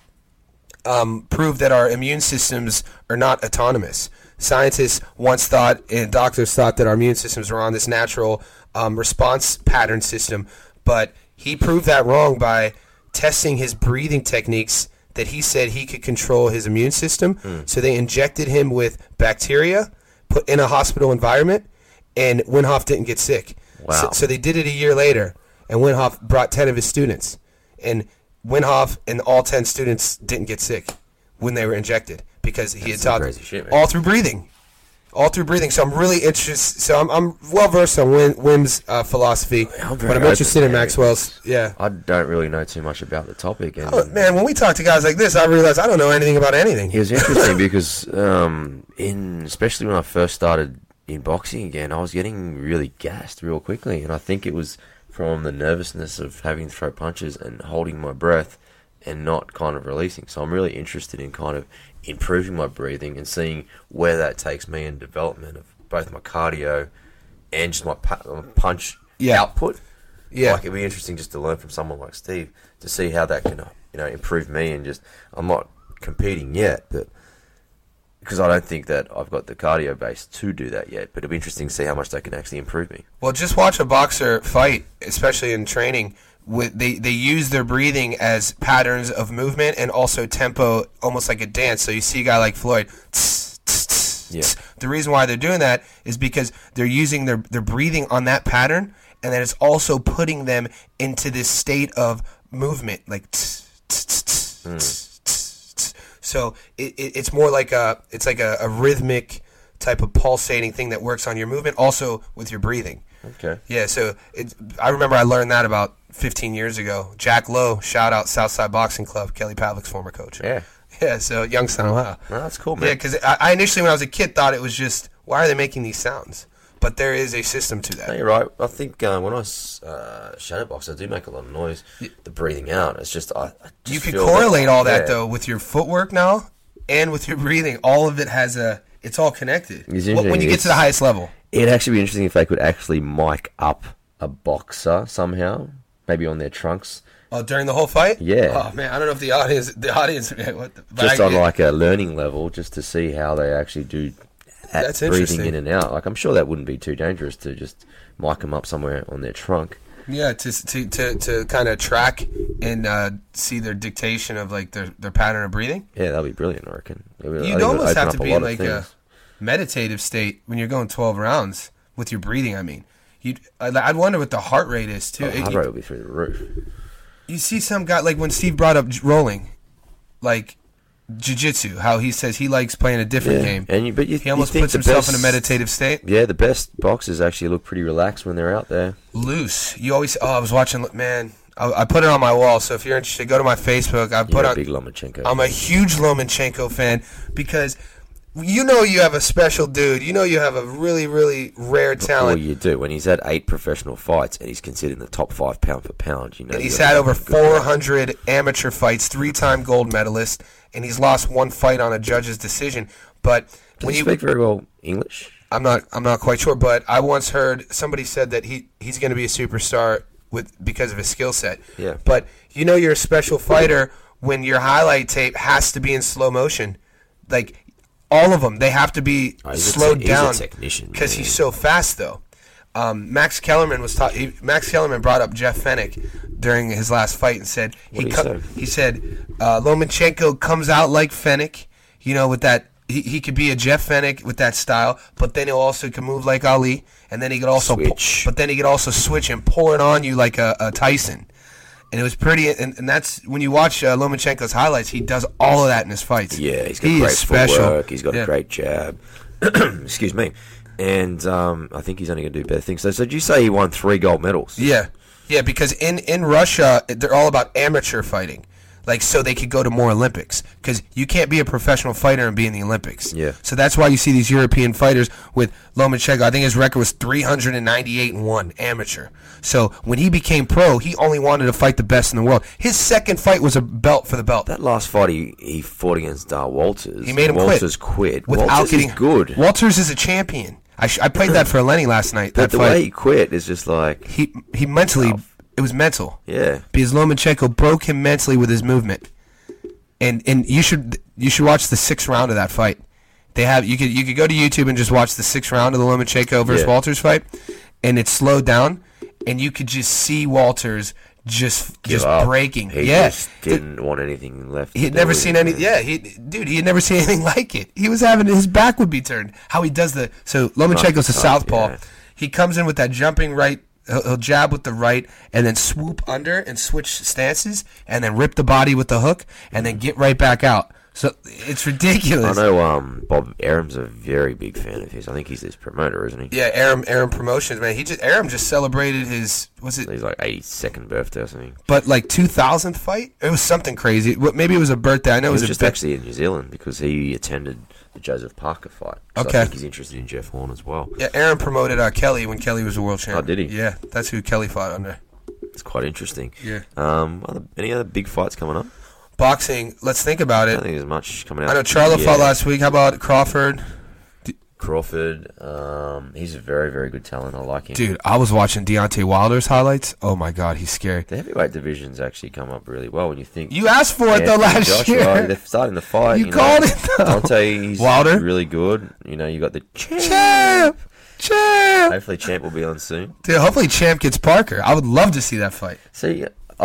[SPEAKER 3] proved that our immune systems are not autonomous. Scientists once thought, and doctors thought, that our immune systems were on this natural response pattern system, but he proved that wrong by testing his breathing techniques that he said he could control his immune system. So they injected him with bacteria, put in a hospital environment, and Wim Hof didn't get sick.
[SPEAKER 2] Wow.
[SPEAKER 3] So they did it a year later, and Wim Hof brought 10 of his students. And Wim Hof and all 10 students didn't get sick when they were injected because he had taught
[SPEAKER 2] crazy shit, man.
[SPEAKER 3] all through breathing. All through breathing. So I'm really interested. So I'm well versed on Wim's philosophy, but I'm interested in Maxwell's. Yeah.
[SPEAKER 2] I don't really know too much about the topic. And
[SPEAKER 3] Oh, man, when we talk to guys like this, I realize I don't know anything about anything.
[SPEAKER 2] it was interesting because, especially when I first started in boxing again, I was getting really gassed real quickly, and I think it was from the nervousness of having to throw punches and holding my breath and not kind of releasing. So I'm really interested in kind of improving my breathing and seeing where that takes me in development of both my cardio and just my punch output.
[SPEAKER 3] Yeah.
[SPEAKER 2] Like, it'd be interesting just to learn from someone like Steve to see how that can, improve me. And just, I'm not competing yet, but because I don't think that I've got the cardio base to do that yet. But it'll be interesting to see how much that can actually improve me.
[SPEAKER 3] Well, just watch a boxer fight, especially in training. They use their breathing as patterns of movement and also tempo, almost like a dance. So you see a guy like Floyd.
[SPEAKER 2] Yeah.
[SPEAKER 3] The reason why they're doing that is because they're using their breathing on that pattern, and then it's also putting them into this state of movement, like. So it's more like a rhythmic type of pulsating thing that works on your movement, also with your breathing.
[SPEAKER 2] Okay.
[SPEAKER 3] Yeah, so I remember I learned that about 15 years ago. Jack Lowe, shout out Southside Boxing Club, Kelly Pavlik's former coach.
[SPEAKER 2] Yeah.
[SPEAKER 3] Yeah, so Youngstown, wow.
[SPEAKER 2] No, that's cool, man.
[SPEAKER 3] Yeah, because I initially, when I was a kid, thought it was just, why are they making these sounds? But there is a system to that.
[SPEAKER 2] No, you're right. I think when I shadowbox, I do make a lot of noise. The breathing out, it's just I just
[SPEAKER 3] You could
[SPEAKER 2] feel
[SPEAKER 3] correlate all that,
[SPEAKER 2] yeah.
[SPEAKER 3] though, with your footwork now. and with your breathing, all of it it's all connected.
[SPEAKER 6] It's
[SPEAKER 3] When you
[SPEAKER 6] interesting.
[SPEAKER 3] get to the highest level.
[SPEAKER 6] It'd actually be interesting if they could actually mic up a boxer somehow, maybe on their trunks.
[SPEAKER 3] Oh, during the whole fight?
[SPEAKER 6] Yeah.
[SPEAKER 3] Oh man, I don't know if the audience what the, but
[SPEAKER 6] Just
[SPEAKER 3] I-
[SPEAKER 6] on like a learning level, just to see how they actually do that
[SPEAKER 3] That's
[SPEAKER 6] breathing
[SPEAKER 3] interesting.
[SPEAKER 6] in and out. Like, I'm sure that wouldn't be too dangerous to just mic them up somewhere on their trunk.
[SPEAKER 3] Yeah, to kind of track and see their dictation of like their pattern of breathing.
[SPEAKER 6] Yeah, that'd be brilliant, I reckon. I think
[SPEAKER 3] You'd
[SPEAKER 6] it would
[SPEAKER 3] almost
[SPEAKER 6] open
[SPEAKER 3] have
[SPEAKER 6] up
[SPEAKER 3] to be
[SPEAKER 6] lot
[SPEAKER 3] in
[SPEAKER 6] of
[SPEAKER 3] like a
[SPEAKER 6] things.
[SPEAKER 3] meditative state when you're going 12 rounds with your breathing. I mean, I'd wonder what the heart rate is too.
[SPEAKER 6] Heart rate would be through the roof.
[SPEAKER 3] You see some guy like when Steve brought up rolling, like jiu-jitsu, how he says he likes playing a different game.
[SPEAKER 6] And but
[SPEAKER 3] He almost
[SPEAKER 6] think
[SPEAKER 3] puts
[SPEAKER 6] the
[SPEAKER 3] himself
[SPEAKER 6] best-
[SPEAKER 3] in a meditative state.
[SPEAKER 6] Yeah, the best boxers actually look pretty relaxed when they're out there.
[SPEAKER 3] Loose. You always. Oh, I was watching. Man, I put it on my wall. So if you're interested, go to my Facebook. I put
[SPEAKER 6] You're a
[SPEAKER 3] on.
[SPEAKER 6] big Lomachenko.
[SPEAKER 3] I'm a huge Lomachenko fan because you know you have a special dude. You know you have a really, really rare
[SPEAKER 6] Well,
[SPEAKER 3] talent.
[SPEAKER 6] you do. When he's had 8 professional fights and he's considered in the top 5 pound for pound, you know.
[SPEAKER 3] And he's
[SPEAKER 6] you gotta
[SPEAKER 3] had
[SPEAKER 6] have
[SPEAKER 3] over
[SPEAKER 6] a good guy.
[SPEAKER 3] 400 amateur fights, 3-time gold medalist, and he's lost 1 fight on a judge's decision. But
[SPEAKER 6] Does
[SPEAKER 3] when
[SPEAKER 6] he
[SPEAKER 3] you,
[SPEAKER 6] speak very well English?
[SPEAKER 3] I'm not quite sure. But I once heard somebody said that he's going to be a superstar because of his skill set.
[SPEAKER 6] Yeah.
[SPEAKER 3] But you know you're a special fighter when your highlight tape has to be in slow motion, like. All of them, they have to be
[SPEAKER 6] He's
[SPEAKER 3] slowed down
[SPEAKER 6] He's a technician.
[SPEAKER 3] because
[SPEAKER 6] man.
[SPEAKER 3] he's so fast. Though Max Kellerman Max Kellerman brought up Jeff Fennick during his last fight and said
[SPEAKER 6] What'd he say?
[SPEAKER 3] Lomachenko comes out like Fennick, you know, with that he could be a Jeff Fennick with that style, but then he also can move like Ali, and then he could also
[SPEAKER 6] Switch.
[SPEAKER 3] but then he could also switch and pull it on you like a Tyson. And it was pretty, and that's when you watch Lomachenko's highlights. He does all of that in his fights.
[SPEAKER 6] Yeah, he's got
[SPEAKER 3] He
[SPEAKER 6] great
[SPEAKER 3] is special.
[SPEAKER 6] footwork. He's got
[SPEAKER 3] Yeah.
[SPEAKER 6] a great jab. Excuse me. And I think he's only going to do better things. So did you say he won 3 gold medals?
[SPEAKER 3] Yeah, because in Russia they're all about amateur fighting, like so they could go to more Olympics because you can't be a professional fighter and be in the Olympics.
[SPEAKER 6] Yeah.
[SPEAKER 3] So that's why you see these European fighters with Lomachenko. I think his record was 398-1 amateur. So when he became pro, he only wanted to fight the best in the world. His second fight was a belt for the belt.
[SPEAKER 6] That last fight he fought against Walters.
[SPEAKER 3] He made him
[SPEAKER 6] Walters quit.
[SPEAKER 3] without
[SPEAKER 6] Walters
[SPEAKER 3] getting
[SPEAKER 6] is good.
[SPEAKER 3] Walters is a champion. I played that for Lenny last night.
[SPEAKER 6] But
[SPEAKER 3] That
[SPEAKER 6] the
[SPEAKER 3] fight.
[SPEAKER 6] way he quit is just like,
[SPEAKER 3] he mentally, it was mental.
[SPEAKER 6] yeah.
[SPEAKER 3] Because Lomachenko broke him mentally with his movement, and you should watch the 6th round of that fight. They have you could go to YouTube and just watch the 6th round of the Lomachenko versus
[SPEAKER 6] Yeah.
[SPEAKER 3] Walters fight, and it's slowed down, and you could just see Walters just
[SPEAKER 6] Give up.
[SPEAKER 3] breaking.
[SPEAKER 6] He
[SPEAKER 3] Yeah,
[SPEAKER 6] just didn't want anything left.
[SPEAKER 3] he had
[SPEAKER 6] to
[SPEAKER 3] never
[SPEAKER 6] do
[SPEAKER 3] seen
[SPEAKER 6] with
[SPEAKER 3] any.
[SPEAKER 6] it.
[SPEAKER 3] Yeah, he had never seen anything like it. He was having his back would be turned. How he does so Lomachenko's a southpaw.
[SPEAKER 6] yeah.
[SPEAKER 3] He comes in with that jumping right. He'll jab with the right and then swoop under and switch stances and then rip the body with the hook and then get right back out. So it's
[SPEAKER 6] I
[SPEAKER 3] ridiculous.
[SPEAKER 6] know Bob Arum's a very big fan of his. I think he's his promoter, isn't he?
[SPEAKER 3] Yeah, Arum Promotions, man. Arum just celebrated his
[SPEAKER 6] He's like 82nd birthday or something.
[SPEAKER 3] but like 2000th fight? It was something crazy. Maybe it was a birthday. I know
[SPEAKER 6] He
[SPEAKER 3] it
[SPEAKER 6] was
[SPEAKER 3] was
[SPEAKER 6] just
[SPEAKER 3] a
[SPEAKER 6] actually in New Zealand because he attended the Joseph Parker fight. So
[SPEAKER 3] Okay.
[SPEAKER 6] I think he's interested in Jeff Horn as well.
[SPEAKER 3] Yeah, Arum promoted Kelly when Kelly was a world champion.
[SPEAKER 6] Oh, did he?
[SPEAKER 3] Yeah, that's who Kelly fought under.
[SPEAKER 6] It's quite interesting.
[SPEAKER 3] Yeah.
[SPEAKER 6] Any other big fights coming up?
[SPEAKER 3] Boxing, let's think about
[SPEAKER 6] I
[SPEAKER 3] it.
[SPEAKER 6] don't think there's much coming out.
[SPEAKER 3] I know Charlo
[SPEAKER 6] Yeah.
[SPEAKER 3] fought last week. How about Crawford?
[SPEAKER 6] Crawford, he's a very, very good talent. I like him.
[SPEAKER 3] Dude, I was watching Deontay Wilder's highlights. Oh my God, he's scary.
[SPEAKER 6] The heavyweight division's actually come up really well when you think.
[SPEAKER 3] You asked for it though
[SPEAKER 6] Anthony
[SPEAKER 3] last
[SPEAKER 6] Joshua,
[SPEAKER 3] year.
[SPEAKER 6] they're starting the fight.
[SPEAKER 3] You
[SPEAKER 6] know.
[SPEAKER 3] called it, though.
[SPEAKER 6] Dante, he's
[SPEAKER 3] Wilder?
[SPEAKER 6] really good. You know, you got the
[SPEAKER 3] Champ!
[SPEAKER 6] Hopefully, Champ will be on soon.
[SPEAKER 3] Dude, hopefully Champ gets Parker. I would love to see that fight.
[SPEAKER 6] See,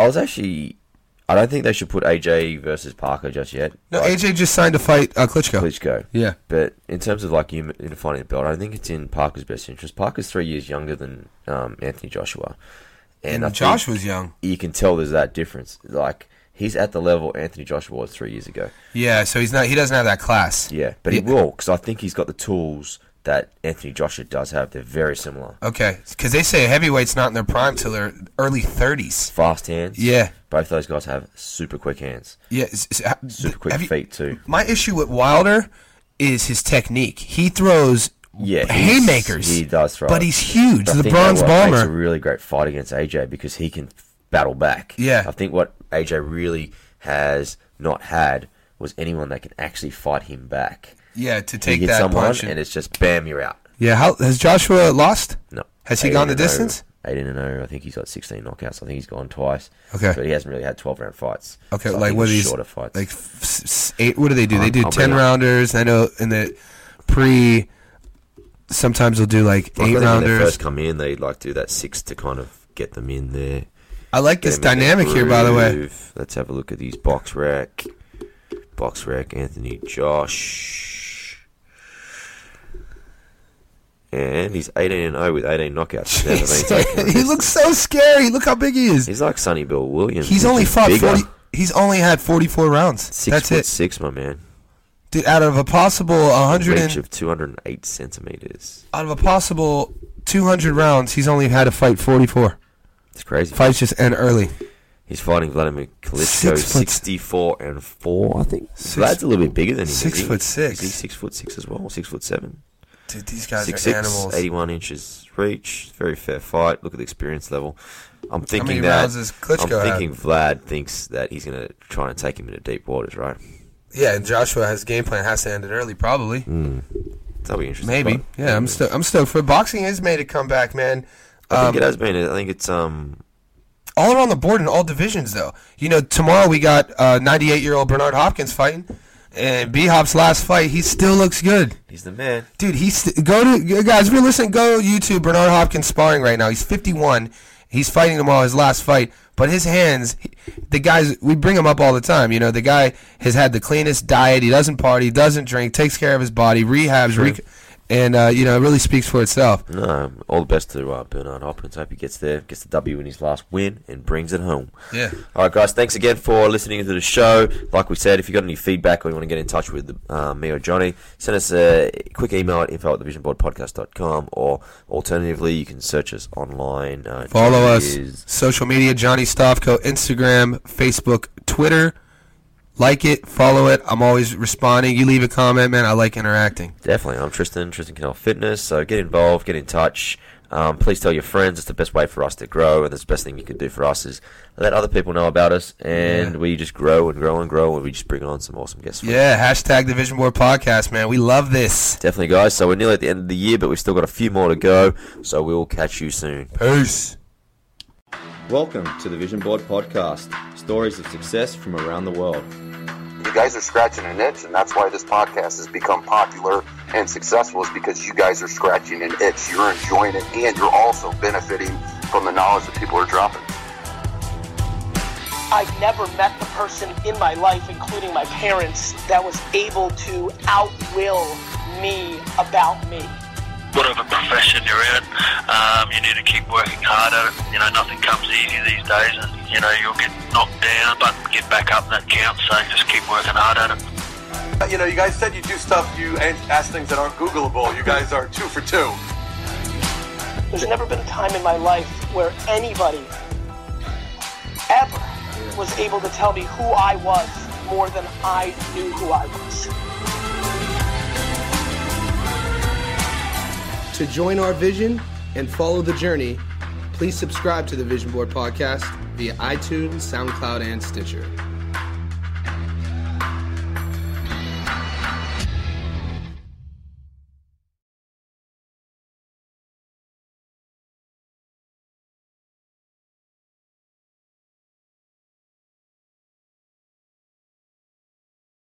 [SPEAKER 6] I don't think they should put AJ versus Parker just yet.
[SPEAKER 3] No,
[SPEAKER 6] Like,
[SPEAKER 3] AJ just signed to fight Klitschko.
[SPEAKER 6] Klitschko.
[SPEAKER 3] Yeah.
[SPEAKER 6] But in terms of like unifying the belt, I don't think it's in Parker's best interest. Parker's 3 years younger than Anthony Joshua,
[SPEAKER 3] And
[SPEAKER 6] I think
[SPEAKER 3] Josh was young.
[SPEAKER 6] You can tell there's that difference. Like he's at the level Anthony Joshua was 3 years ago.
[SPEAKER 3] Yeah, so he doesn't have that class.
[SPEAKER 6] Yeah, but he will because I think he's got the tools that Anthony Joshua does have. They're very similar.
[SPEAKER 3] Okay, because they say heavyweight's not in their prime till their early 30s.
[SPEAKER 6] Fast hands.
[SPEAKER 3] Yeah.
[SPEAKER 6] Both those guys have super quick hands.
[SPEAKER 3] Yeah.
[SPEAKER 6] Super quick feet too.
[SPEAKER 3] My issue with Wilder is his technique. He throws
[SPEAKER 6] Yeah,
[SPEAKER 3] haymakers.
[SPEAKER 6] He does throw.
[SPEAKER 3] But he's huge.
[SPEAKER 6] But I
[SPEAKER 3] The
[SPEAKER 6] think
[SPEAKER 3] bronze
[SPEAKER 6] that what makes a
[SPEAKER 3] bomber.
[SPEAKER 6] really great fight against AJ because he can battle back.
[SPEAKER 3] Yeah.
[SPEAKER 6] I think what AJ really has not had
[SPEAKER 2] was anyone that can actually fight him back.
[SPEAKER 3] Yeah, to
[SPEAKER 2] You
[SPEAKER 3] take
[SPEAKER 2] hit
[SPEAKER 3] that
[SPEAKER 2] someone,
[SPEAKER 3] punch.
[SPEAKER 2] and it's just bam, you're out.
[SPEAKER 3] Yeah, how has Joshua lost?
[SPEAKER 2] No.
[SPEAKER 3] Has he gone the
[SPEAKER 2] 18-0.
[SPEAKER 3] distance?
[SPEAKER 2] 18-0. I think he's got 16 knockouts. I think he's gone twice.
[SPEAKER 3] Okay.
[SPEAKER 2] But he hasn't really had 12-round fights.
[SPEAKER 3] Okay,
[SPEAKER 2] So I
[SPEAKER 3] like
[SPEAKER 2] think
[SPEAKER 3] what are
[SPEAKER 2] it's
[SPEAKER 3] these?
[SPEAKER 2] shorter fights.
[SPEAKER 3] Like 8. What do they do? They do
[SPEAKER 2] I'll bring
[SPEAKER 3] 10
[SPEAKER 2] it up.
[SPEAKER 3] rounders. I know in the pre. Sometimes they'll do like 8
[SPEAKER 2] When they
[SPEAKER 3] rounders.
[SPEAKER 2] first come in, they like do that 6 to kind of get them in there.
[SPEAKER 3] I like this
[SPEAKER 2] Get them in their
[SPEAKER 3] dynamic here, by the way.
[SPEAKER 2] groove. Let's have a look at these box rec. Box rec, Anthony Josh. And he's 18-0 with 18 knockouts. Never been taken.
[SPEAKER 3] He looks so scary. Look how big he is.
[SPEAKER 2] He's like Sonny Bill Williams.
[SPEAKER 3] He's only
[SPEAKER 2] just
[SPEAKER 3] fought
[SPEAKER 2] bigger.
[SPEAKER 3] 40. He's only had 44 rounds.
[SPEAKER 2] 6
[SPEAKER 3] That's
[SPEAKER 2] foot
[SPEAKER 3] it.
[SPEAKER 2] 6, my man.
[SPEAKER 3] Dude, out of a possible 100
[SPEAKER 2] Reach
[SPEAKER 3] and,
[SPEAKER 2] of 208 centimeters.
[SPEAKER 3] out of a possible 200 rounds, he's only had to fight 44.
[SPEAKER 2] It's crazy.
[SPEAKER 3] Fights just end early.
[SPEAKER 2] He's fighting Vladimir Klitschko, 64-4, I think. Vlad's a little bit bigger than him.
[SPEAKER 3] 6 foot 6.
[SPEAKER 2] Is he 6'6" as well? 6'7"?
[SPEAKER 3] Dude, these guys
[SPEAKER 2] 6'6",
[SPEAKER 3] are animals.
[SPEAKER 2] 81 inches reach. Very fair fight. Look at the experience level. I'm thinking
[SPEAKER 3] many
[SPEAKER 2] that.
[SPEAKER 3] rounds does Klitschko
[SPEAKER 2] I'm thinking Vlad thinks that he's going to try and take him into deep waters, right?
[SPEAKER 3] Yeah, and Joshua, his game plan has to end it early, probably.
[SPEAKER 2] That'll be interesting.
[SPEAKER 3] Maybe.
[SPEAKER 2] but-
[SPEAKER 3] Yeah, I'm stoked for boxing. Has made a comeback, man.
[SPEAKER 2] I think it has been. I think it's
[SPEAKER 3] All around the board in all divisions, though. You know, tomorrow we got 98-year-old Bernard Hopkins fighting, and B-Hop's last fight, he still looks good.
[SPEAKER 2] he's the man.
[SPEAKER 3] Dude, guys, if you're listening, go YouTube Bernard Hopkins sparring right now. He's 51. He's fighting tomorrow, his last fight. But his hands, the guys, we bring him up all the time. You know, the guy has had the cleanest diet. He doesn't party, doesn't drink, takes care of his body, rehabs, and, you know, it really speaks for itself.
[SPEAKER 2] No, all the best to Bernard Hopkins. Hope he gets there, gets the W in his last win, and brings it home.
[SPEAKER 3] Yeah.
[SPEAKER 2] All right, guys. Thanks again for listening to the show. Like we said, if you got any feedback or you want to get in touch with me or Johnny, send us a quick email at info@thevisionboardpodcast.com, or alternatively, you can search us online.
[SPEAKER 3] Follow
[SPEAKER 2] Johnny
[SPEAKER 3] us.
[SPEAKER 2] is-
[SPEAKER 3] Social media, Johnny Stavko, Instagram, Facebook, Twitter. Like it, follow it. I'm always responding. You leave a comment, man. I like interacting.
[SPEAKER 2] Definitely. I'm Tristan Canal Fitness. So get involved, get in touch. Please tell your friends. It's the best way for us to grow, and the best thing you can do for us is let other people know about us, and we just grow and grow and grow, and we just bring on some awesome guests. for you.
[SPEAKER 3] Yeah, hashtag the Vision Board Podcast, man. We love this.
[SPEAKER 2] Definitely, guys. So we're nearly at the end of the year, but we've still got a few more to go, so we'll catch you soon.
[SPEAKER 3] Peace.
[SPEAKER 6] Welcome to the Vision Board Podcast. Stories of success from around the world.
[SPEAKER 7] You guys are scratching an itch, and that's why this podcast has become popular and successful, is because you guys are scratching an itch. You're enjoying it, and you're also benefiting from the knowledge that people are dropping.
[SPEAKER 8] I've never met the person in my life, including my parents, that was able to outwill me about me.
[SPEAKER 9] Whatever profession you're in, you need to keep working hard at it. You know, nothing comes easy these days, and, you know, you'll get knocked down, but get back up, that counts, so just keep working hard at it.
[SPEAKER 10] You know, you guys said you do stuff, you ask things that aren't Googleable. You guys are 2 for 2.
[SPEAKER 8] There's never been a time in my life where anybody ever was able to tell me who I was more than I knew who I was.
[SPEAKER 5] To join our vision and follow the journey, please subscribe to the Vision Board Podcast via iTunes, SoundCloud, and Stitcher.